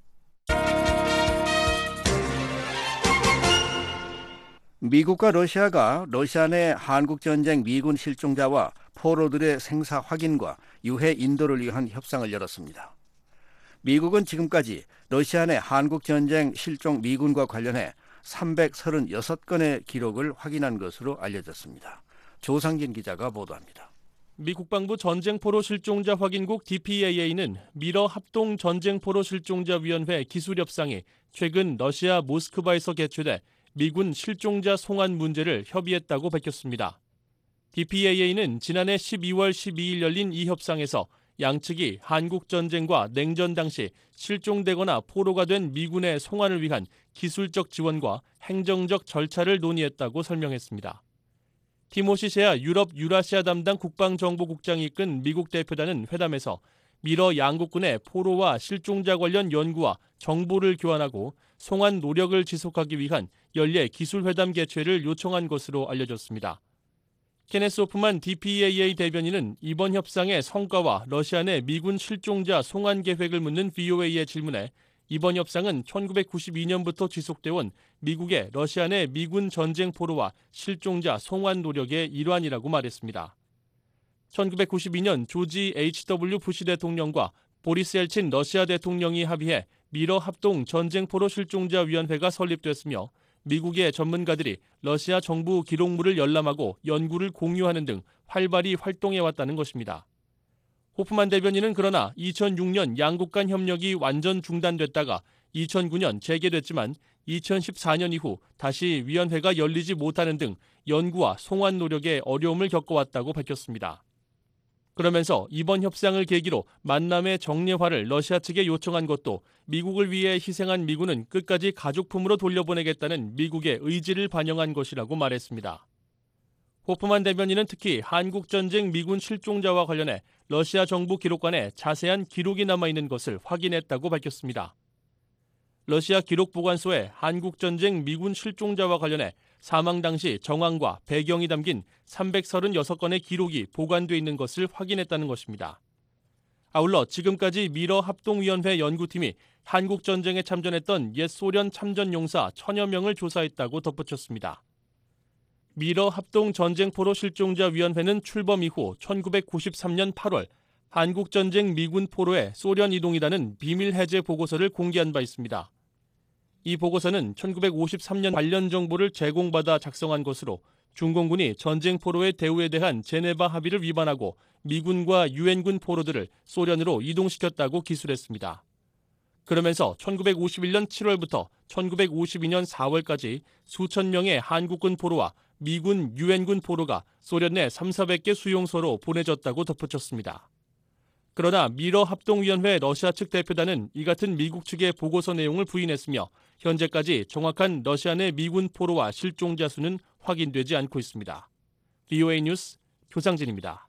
미국과 러시아가 러시아 내 한국전쟁 미군 실종자와 포로들의 생사 확인과 유해 인도를 위한 협상을 열었습니다. 미국은 지금까지 러시아 내 한국전쟁 실종 미군과 관련해 336건의 기록을 확인한 것으로 알려졌습니다. 조상진 기자가 보도합니다. 미 국방부 전쟁포로 실종자 확인국 DPAA는 미러 합동 전쟁포로 실종자 위원회 기술 협상이 최근 러시아 모스크바에서 개최돼 미군 실종자 송환 문제를 협의했다고 밝혔습니다. DPAA는 지난해 12월 12일 열린 이 협상에서 양측이 한국전쟁과 냉전 당시 실종되거나 포로가 된 미군의 송환을 위한 기술적 지원과 행정적 절차를 논의했다고 설명했습니다. 티모시 셰아 유럽 유라시아 담당 국방정보국장이 이끈 미국 대표단은 회담에서 미러 양국군의 포로와 실종자 관련 연구와 정보를 교환하고 송환 노력을 지속하기 위한 연례 기술회담 개최를 요청한 것으로 알려졌습니다. 케네스 호프만 DPAA 대변인은 이번 협상의 성과와 러시아 내 미군 실종자 송환 계획을 묻는 VOA의 질문에 이번 협상은 1992년부터 지속되어 온 미국의 러시아 내 미군 전쟁 포로와 실종자 송환 노력의 일환이라고 말했습니다. 1992년 조지 H.W. 부시 대통령과 보리스 엘친 러시아 대통령이 합의해 미러 합동 전쟁포로 실종자 위원회가 설립됐으며 미국의 전문가들이 러시아 정부 기록물을 열람하고 연구를 공유하는 등 활발히 활동해왔다는 것입니다. 호프만 대변인은 그러나 2006년 양국 간 협력이 완전 중단됐다가 2009년 재개됐지만 2014년 이후 다시 위원회가 열리지 못하는 등 연구와 송환 노력에 어려움을 겪어왔다고 밝혔습니다. 그러면서 이번 협상을 계기로 만남의 정례화를 러시아 측에 요청한 것도 미국을 위해 희생한 미군은 끝까지 가족품으로 돌려보내겠다는 미국의 의지를 반영한 것이라고 말했습니다. 호프만 대변인은 특히 한국전쟁 미군 실종자와 관련해 러시아 정부 기록관에 자세한 기록이 남아있는 것을 확인했다고 밝혔습니다. 러시아 기록보관소에 한국전쟁 미군 실종자와 관련해 사망 당시 정황과 배경이 담긴 336건의 기록이 보관돼 있는 것을 확인했다는 것입니다. 아울러 지금까지 미러 합동위원회 연구팀이 한국전쟁에 참전했던 옛 소련 참전용사 1000여 명을 조사했다고 덧붙였습니다. 미러 합동전쟁포로 실종자위원회는 출범 이후 1993년 8월 한국전쟁 미군 포로의 소련 이동이라는 비밀 해제 보고서를 공개한 바 있습니다. 이 보고서는 1953년 관련 정보를 제공받아 작성한 것으로 중공군이 전쟁 포로의 대우에 대한 제네바 합의를 위반하고 미군과 유엔군 포로들을 소련으로 이동시켰다고 기술했습니다. 그러면서 1951년 7월부터 1952년 4월까지 수천 명의 한국군 포로와 미군 유엔군 포로가 소련 내 3,400개 수용소로 보내졌다고 덧붙였습니다. 그러나 미러 합동위원회 러시아 측 대표단은 이 같은 미국 측의 보고서 내용을 부인했으며 현재까지 정확한 러시아 내 미군 포로와 실종자 수는 확인되지 않고 있습니다. VOA 뉴스 표상진입니다.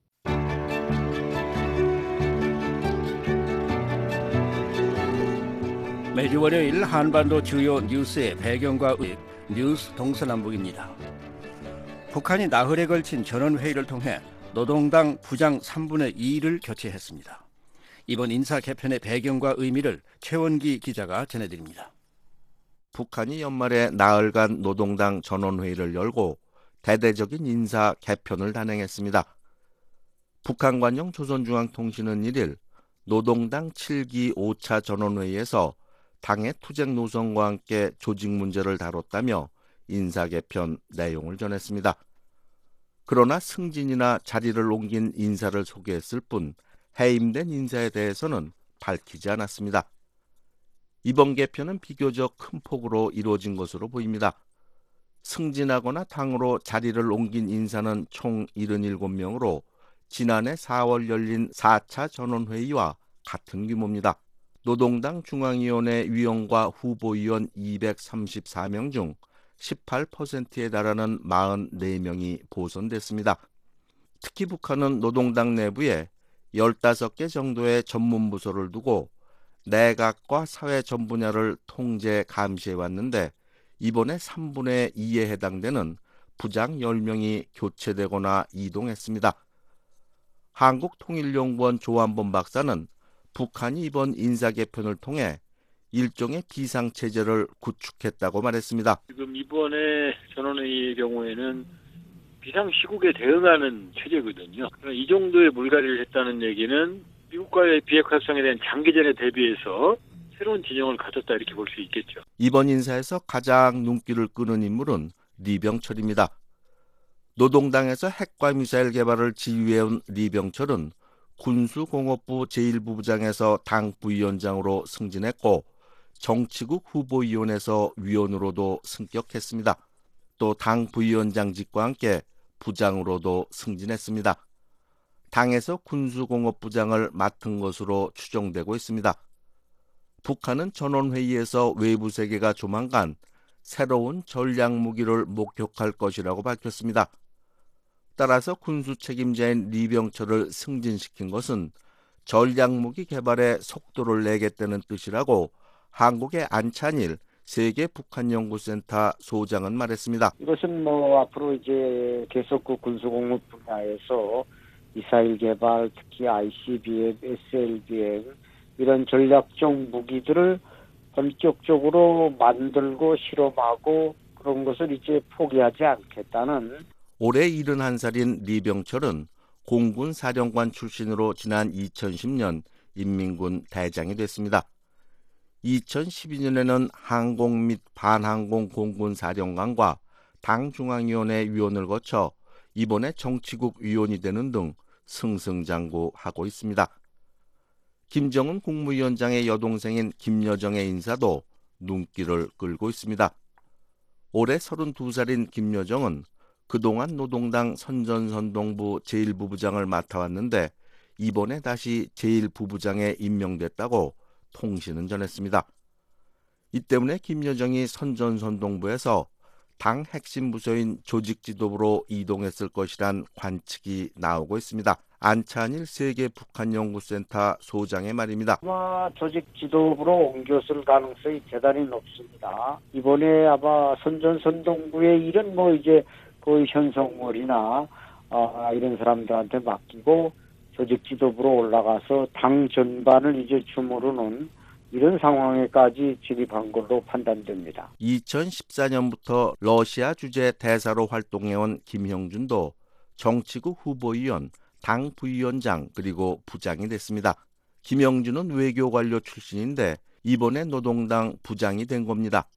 매주 월요일 한반도 주요 뉴스의 배경과 뉴스 동서남북입니다. 북한이 나흘에 걸친 전원회의를 통해 노동당 부장 3분의 2를 교체했습니다. 이번 인사 개편의 배경과 의미를 최원기 기자가 전해드립니다. 북한이 연말에 나흘간 노동당 전원회의를 열고 대대적인 인사 개편을 단행했습니다. 북한 관영 조선중앙통신은 1일 노동당 7기 5차 전원회의에서 당의 투쟁 노선과 함께 조직 문제를 다뤘다며 인사 개편 내용을 전했습니다. 그러나 승진이나 자리를 옮긴 인사를 소개했을 뿐 해임된 인사에 대해서는 밝히지 않았습니다. 이번 개편은 비교적 큰 폭으로 이루어진 것으로 보입니다. 승진하거나 당으로 자리를 옮긴 인사는 총 77명으로 지난해 4월 열린 4차 전원회의와 같은 규모입니다. 노동당 중앙위원회 위원과 후보위원 234명 중 18%에 달하는 44명이 보선됐습니다. 특히 북한은 노동당 내부에 15개 정도의 전문부서를 두고 내각과 사회 전 분야를 통제 감시해왔는데 이번에 3분의 2에 해당되는 부장 10명이 교체되거나 이동했습니다. 한국통일연구원 조한범 박사는 북한이 이번 인사 개편을 통해 일종의 비상체제를 구축했다고 말했습니다. 지금 이번에 전원회의의 경우에는 비상시국에 대응하는 체제거든요. 이 정도의 물갈이를 했다는 얘기는 미국과의 비핵화 협상에 대한 장기전에 대비해서 새로운 진영을 가졌다 이렇게 볼 수 있겠죠. 이번 인사에서 가장 눈길을 끄는 인물은 리병철입니다. 노동당에서 핵과 미사일 개발을 지휘해온 리병철은 군수공업부 제1부부장에서 당 부위원장으로 승진했고 정치국 후보위원회에서 위원으로도 승격했습니다. 또 당 부위원장직과 함께 부장으로도 승진했습니다. 당에서 군수공업부장을 맡은 것으로 추정되고 있습니다. 북한은 전원회의에서 외부 세계가 조만간 새로운 전략무기를 목격할 것이라고 밝혔습니다. 따라서 군수 책임자인 리병철을 승진시킨 것은 전략무기 개발에 속도를 내겠다는 뜻이라고 한국의 안찬일 세계 북한연구센터 소장은 말했습니다. 이것은 앞으로 이제 계속 그 군수공업 분야에서 미사일 개발, 특히 ICBM, SLBM 이런 전략적 무기들을 본격적으로 만들고 실험하고 그런 것을 이제 포기하지 않겠다는. 올해 71살인 리병철은 공군 사령관 출신으로 지난 2010년 인민군 대장이 됐습니다. 2012년에는 항공 및 반항공 공군 사령관과 당 중앙위원회 위원을 거쳐 이번에 정치국 위원이 되는 등 승승장구하고 있습니다. 김정은 국무위원장의 여동생인 김여정의 인사도 눈길을 끌고 있습니다. 올해 32살인 김여정은 그동안 노동당 선전선동부 제1부부장을 맡아왔는데 이번에 다시 제1부부장에 임명됐다고 통신은 전했습니다. 이 때문에 김여정이 선전선동부에서 당 핵심 부서인 조직지도부로 이동했을 것이란 관측이 나오고 있습니다. 안찬일 세계 북한연구센터 소장의 말입니다. 아마 조직지도부로 옮겼을 가능성이 대단히 높습니다. 이번에 아마 선전선동부의 일은 이제 거의 현성월이나 이런 사람들한테 맡기고 조직지도부로 올라가서 당 전반을 이제 주무르는 이런 상황에까지 진입한 걸로 판단됩니다. 2014년부터 러시아 주재 대사로 활동해온 김형준도 정치국 후보위원, 당 부위원장 그리고 부장이 됐습니다. 김형준은 외교관료 출신인데 이번에 노동당 부장이 된 겁니다.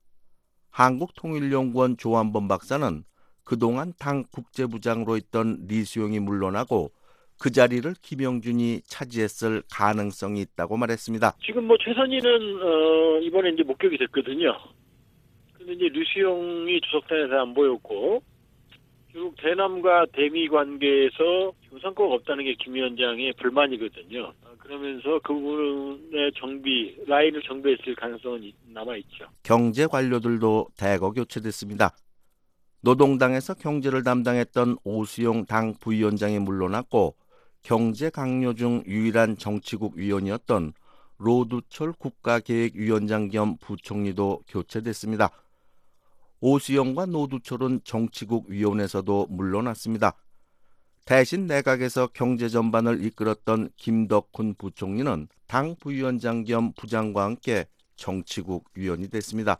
한국통일연구원 조한범 박사는 그동안 당 국제부장으로 있던 리수용이 물러나고 그 자리를 김영준이 차지했을 가능성이 있다고 말했습니다. 지금 최선희는 이번에 이제 목격이 됐거든요. 근데 이제 류수용이 주석단에서 안 보였고 결국 대남과 대미 관계에서 성과가 없다는 게 김 위원장의 불만이거든요. 그러면서 그 부분의 라인을 정비했을 가능성은 남아있죠. 경제 관료들도 대거 교체됐습니다. 노동당에서 경제를 담당했던 오수용 당 부위원장이 물러났고 경제 강요 중 유일한 정치국 위원이었던 로두철 국가계획위원장 겸 부총리도 교체됐습니다. 오수용과 노두철은 정치국 위원회에서도 물러났습니다. 대신 내각에서 경제 전반을 이끌었던 김덕훈 부총리는 당 부위원장 겸 부장과 함께 정치국 위원이 됐습니다.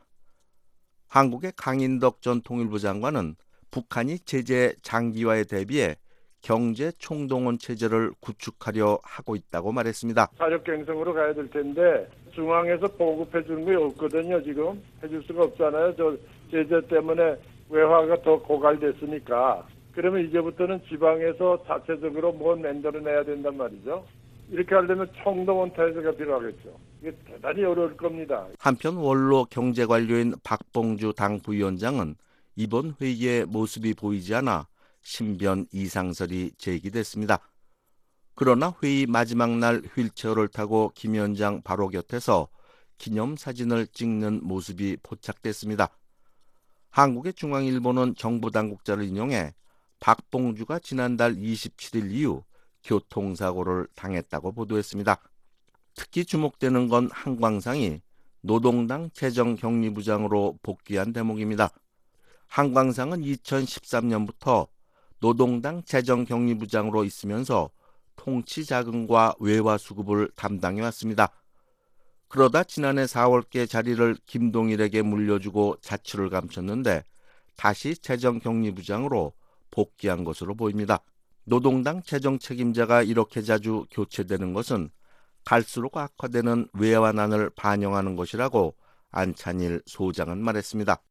한국의 강인덕 전 통일부 장관은 북한이 제재 장기화에 대비해 경제 총동원 체제를 구축하려 하고 있다고 말했습니다. 사력갱성으로 가야 될 텐데 중앙에서 보급해 주는 게 없거든요. 지금 해줄 수가 없잖아요. 저 제재 때문에 외화가 더 고갈됐으니까. 그러면 이제부터는 지방에서 자체적으로 뭘 만들어내야 된단 말이죠. 이렇게 하려면 총동원 태세가 필요하겠죠. 이게 대단히 어려울 겁니다. 한편 원로 경제관료인 박봉주 당 부위원장은 이번 회의에 모습이 보이지 않아 신변 이상설이 제기됐습니다. 그러나 회의 마지막 날 휠체어를 타고 김 위원장 바로 곁에서 기념사진을 찍는 모습이 포착됐습니다. 한국의 중앙일보는 정부 당국자를 인용해 박봉주가 지난달 27일 이후 교통사고를 당했다고 보도했습니다. 특히 주목되는 건 한광상이 노동당 재정경리부장으로 복귀한 대목입니다. 한광상은 2013년부터 노동당 재정경리부장으로 있으면서 통치자금과 외화수급을 담당해왔습니다. 그러다 지난해 4월께 자리를 김동일에게 물려주고 자취를 감췄는데 다시 재정경리부장으로 복귀한 것으로 보입니다. 노동당 재정책임자가 이렇게 자주 교체되는 것은 갈수록 악화되는 외환난을 반영하는 것이라고 안찬일 소장은 말했습니다.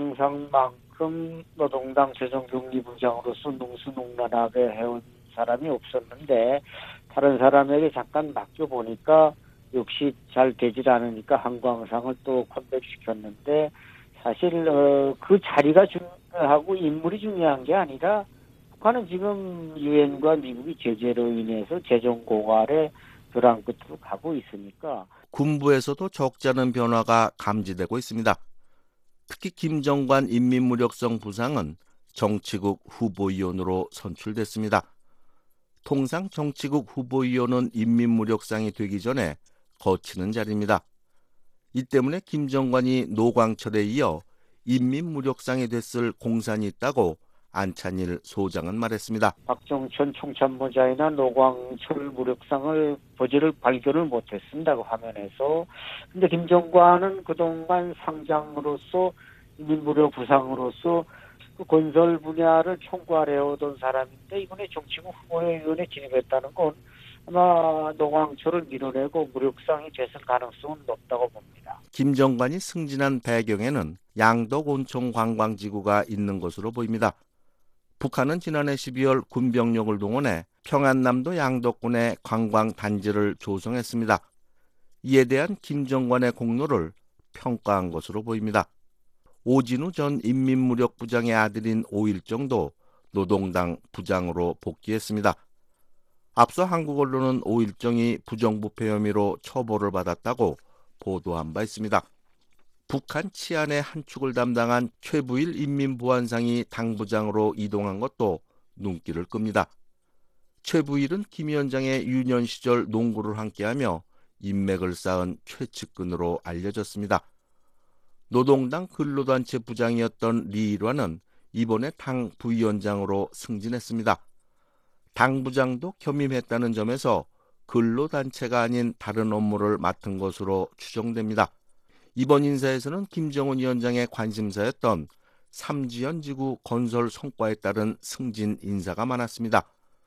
한광상만큼 노동당 재정경리부장으로서 능수능란하게 해온 사람이 없었는데 다른 사람에게 잠깐 맡겨보니까 역시 잘 되질 않으니까 한광상을 또 컴백시켰는데 사실 그 자리가 중요하고 인물이 중요한 게 아니라 북한은 지금 유엔과 미국이 제재로 인해서 재정 고갈에 벼랑 끝으로 가고 있으니까 군부에서도 적지 않은 변화가 감지되고 있습니다. 특히 김정관 인민무력성 부상은 정치국 후보위원으로 선출됐습니다. 통상 정치국 후보위원은 인민무력상이 되기 전에 거치는 자리입니다. 이 때문에 김정관이 노광철에 이어 인민무력상이 됐을 공산이 있다고 안찬일 소장은 말했습니다. 박정천 총참모장이나 노광철 무력상을 버즈를 발견을 못했습니다. 그 화면에서. 근데 김정관은 그동안 상장으로서 인민무력 부상으로서 그 건설 분야를 총괄해오던 사람인데 이번에 정치국 후보위원회에 진입했다는 건 아마 노광철을 밀어내고 무력상이 됐을 가능성은 높다고 봅니다. 김정관이 승진한 배경에는 양덕 온천 관광지구가 있는 것으로 보입니다. 북한은 지난해 12월 군병력을 동원해 평안남도 양덕군에 관광단지를 조성했습니다. 이에 대한 김정관의 공로를 평가한 것으로 보입니다. 오진우 전 인민무력부장의 아들인 오일정도 노동당 부장으로 복귀했습니다. 앞서 한국 언론은 오일정이 부정부패 혐의로 처벌을 받았다고 보도한 바 있습니다. 북한 치안의 한 축을 담당한 최부일 인민보안상이 당부장으로 이동한 것도 눈길을 끕니다. 최부일은 김 위원장의 유년 시절 농구를 함께하며 인맥을 쌓은 최측근으로 알려졌습니다. 노동당 근로단체 부장이었던 리일화는 이번에 당 부위원장으로 승진했습니다. 당부장도 겸임했다는 점에서 근로단체가 아닌 다른 업무를 맡은 것으로 추정됩니다. 이번 인사에서는 김정은 위원장의 관심사였던 삼지연지구 건설 성과에 따른 승진 인사가 많았습니다.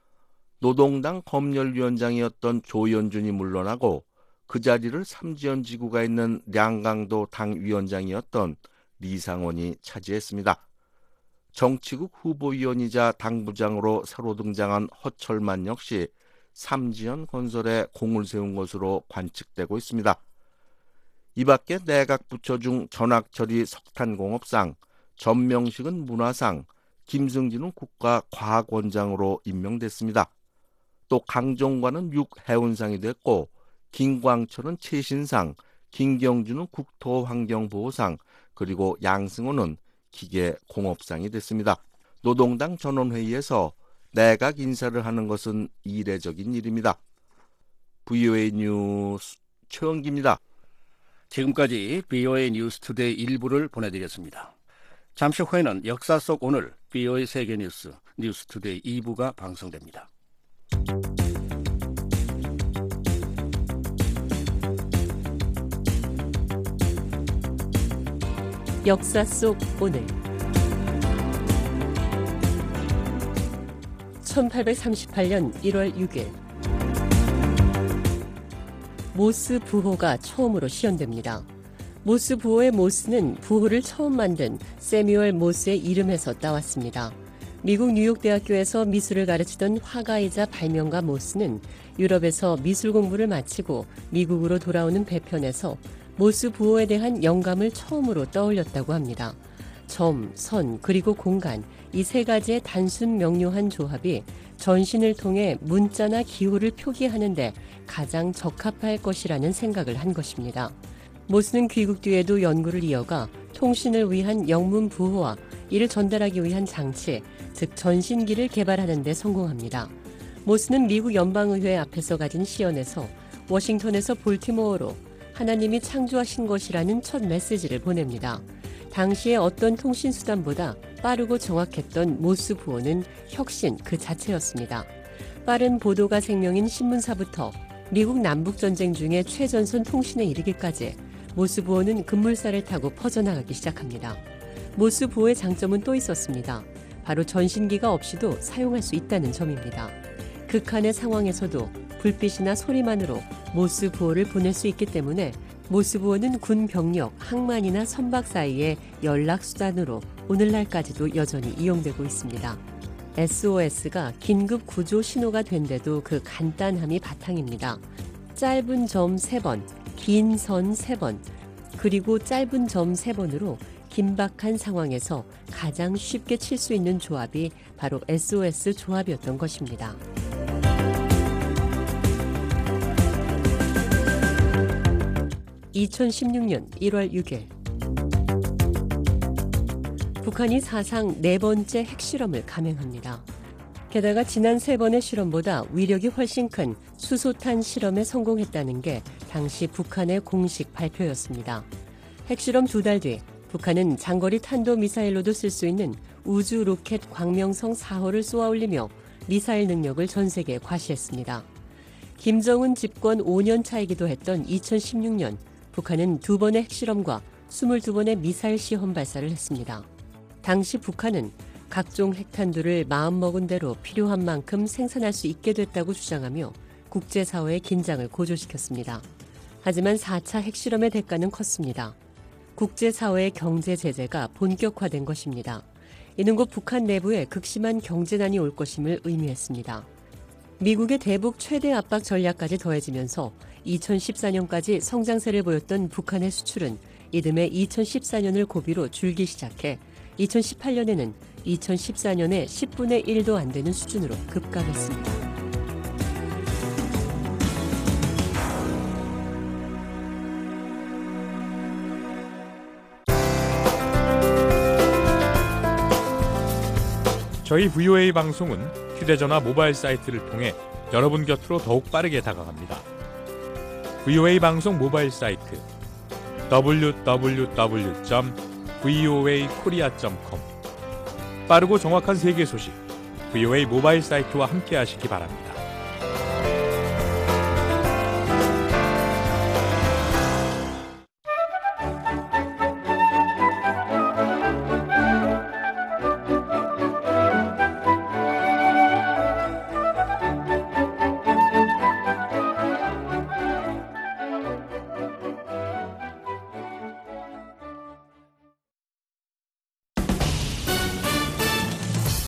노동당 검열위원장이었던 조연준이 물러나고 그 자리를 삼지연지구가 있는 량강도 당위원장이었던 리상원이 차지했습니다. 정치국 후보위원이자 당부장으로 새로 등장한 허철만 역시 삼지연 건설에 공을 세운 것으로 관측되고 있습니다. 이 밖에 내각 부처 중 전학철이 석탄공업상, 전명식은 문화상, 김승진은 국가과학원장으로 임명됐습니다. 또 강종관은 육해운상이 됐고 김광철은 최신상, 김경준은 국토환경보호상, 그리고 양승호는 기계공업상이 됐습니다. 노동당 전원회의에서 내각 인사를 하는 것은 이례적인 일입니다. VOA 뉴스 최원기입니다. 지금까지 VOA 뉴스 투데이 1부를 보내드렸습니다. 잠시 후에는 역사 속 오늘 VOA 세계뉴스 뉴스 투데이 2부가 방송됩니다. 역사 속 오늘 1838년 1월 6일 모스 부호가 처음으로 시연됩니다. 모스 부호의 모스는 부호를 처음 만든 세뮤얼 모스의 이름에서 따왔습니다. 미국 뉴욕대학교에서 미술을 가르치던 화가이자 발명가 모스는 유럽에서 미술 공부를 마치고 미국으로 돌아오는 배편에서 모스 부호에 대한 영감을 처음으로 떠올렸다고 합니다. 점, 선, 그리고 공간, 이 세 가지의 단순 명료한 조합이 전신을 통해 문자나 기호를 표기하는 데 가장 적합할 것이라는 생각을 한 것입니다. 모스는 귀국 뒤에도 연구를 이어가 통신을 위한 영문 부호와 이를 전달하기 위한 장치, 즉 전신기를 개발하는 데 성공합니다. 모스는 미국 연방의회 앞에서 가진 시연에서 워싱턴에서 볼티모어로 하나님이 창조하신 것이라는 첫 메시지를 보냅니다. 당시의 어떤 통신수단보다 빠르고 정확했던 모스 부호는 혁신 그 자체였습니다. 빠른 보도가 생명인 신문사부터 미국 남북전쟁 중에 최전선 통신에 이르기까지 모스 부호는 급물살을 타고 퍼져나가기 시작합니다. 모스 부호의 장점은 또 있었습니다. 바로 전신기가 없이도 사용할 수 있다는 점입니다. 극한의 상황에서도 불빛이나 소리만으로 모스 부호를 보낼 수 있기 때문에 모스 부호는 군 병력, 항만이나 선박 사이의 연락 수단으로 오늘날까지도 여전히 이용되고 있습니다. SOS가 긴급 구조 신호가 된데도 그 간단함이 바탕입니다. 짧은 점 3번, 긴 선 3번, 그리고 짧은 점 3번으로 긴박한 상황에서 가장 쉽게 칠 수 있는 조합이 바로 SOS 조합이었던 것입니다. (2016년 1월 6일) 북한이 사상 4번째 핵실험을 감행합니다. 게다가 지난 3번의 실험보다 위력이 훨씬 큰 수소탄 실험에 성공했다는 게 당시 북한의 공식 발표였습니다. 핵실험 2달 뒤 북한은 장거리 탄도미사일로도 쓸 수 있는 우주 로켓 광명성 4호를 쏘아올리며 미사일 능력을 전 세계에 과시했습니다. 김정은 집권 5년 차이기도 했던 2016년 북한은 2번의 핵실험과 22번의 미사일 시험 발사를 했습니다. 당시 북한은 각종 핵탄두를 마음먹은 대로 필요한 만큼 생산할 수 있게 됐다고 주장하며 국제사회의 긴장을 고조시켰습니다. 하지만 4차 핵실험의 대가는 컸습니다. 국제사회의 경제 제재가 본격화된 것입니다. 이는 곧 북한 내부에 극심한 경제난이 올 것임을 의미했습니다. 미국의 대북 최대 압박 전략까지 더해지면서 2014년까지 성장세를 보였던 북한의 수출은 이듬해 2014년을 고비로 줄기 시작해 2018년에는 2014년의 10분의 1도 안 되는 수준으로 급감했습니다. 저희 VOA 방송은 휴대전화 모바일 사이트를 통해 여러분 곁으로 더욱 빠르게 다가갑니다. VOA 방송 모바일 사이트 www.voakorea.com 빠르고 정확한 세계 소식 VOA 모바일 사이트와 함께 하시기 바랍니다.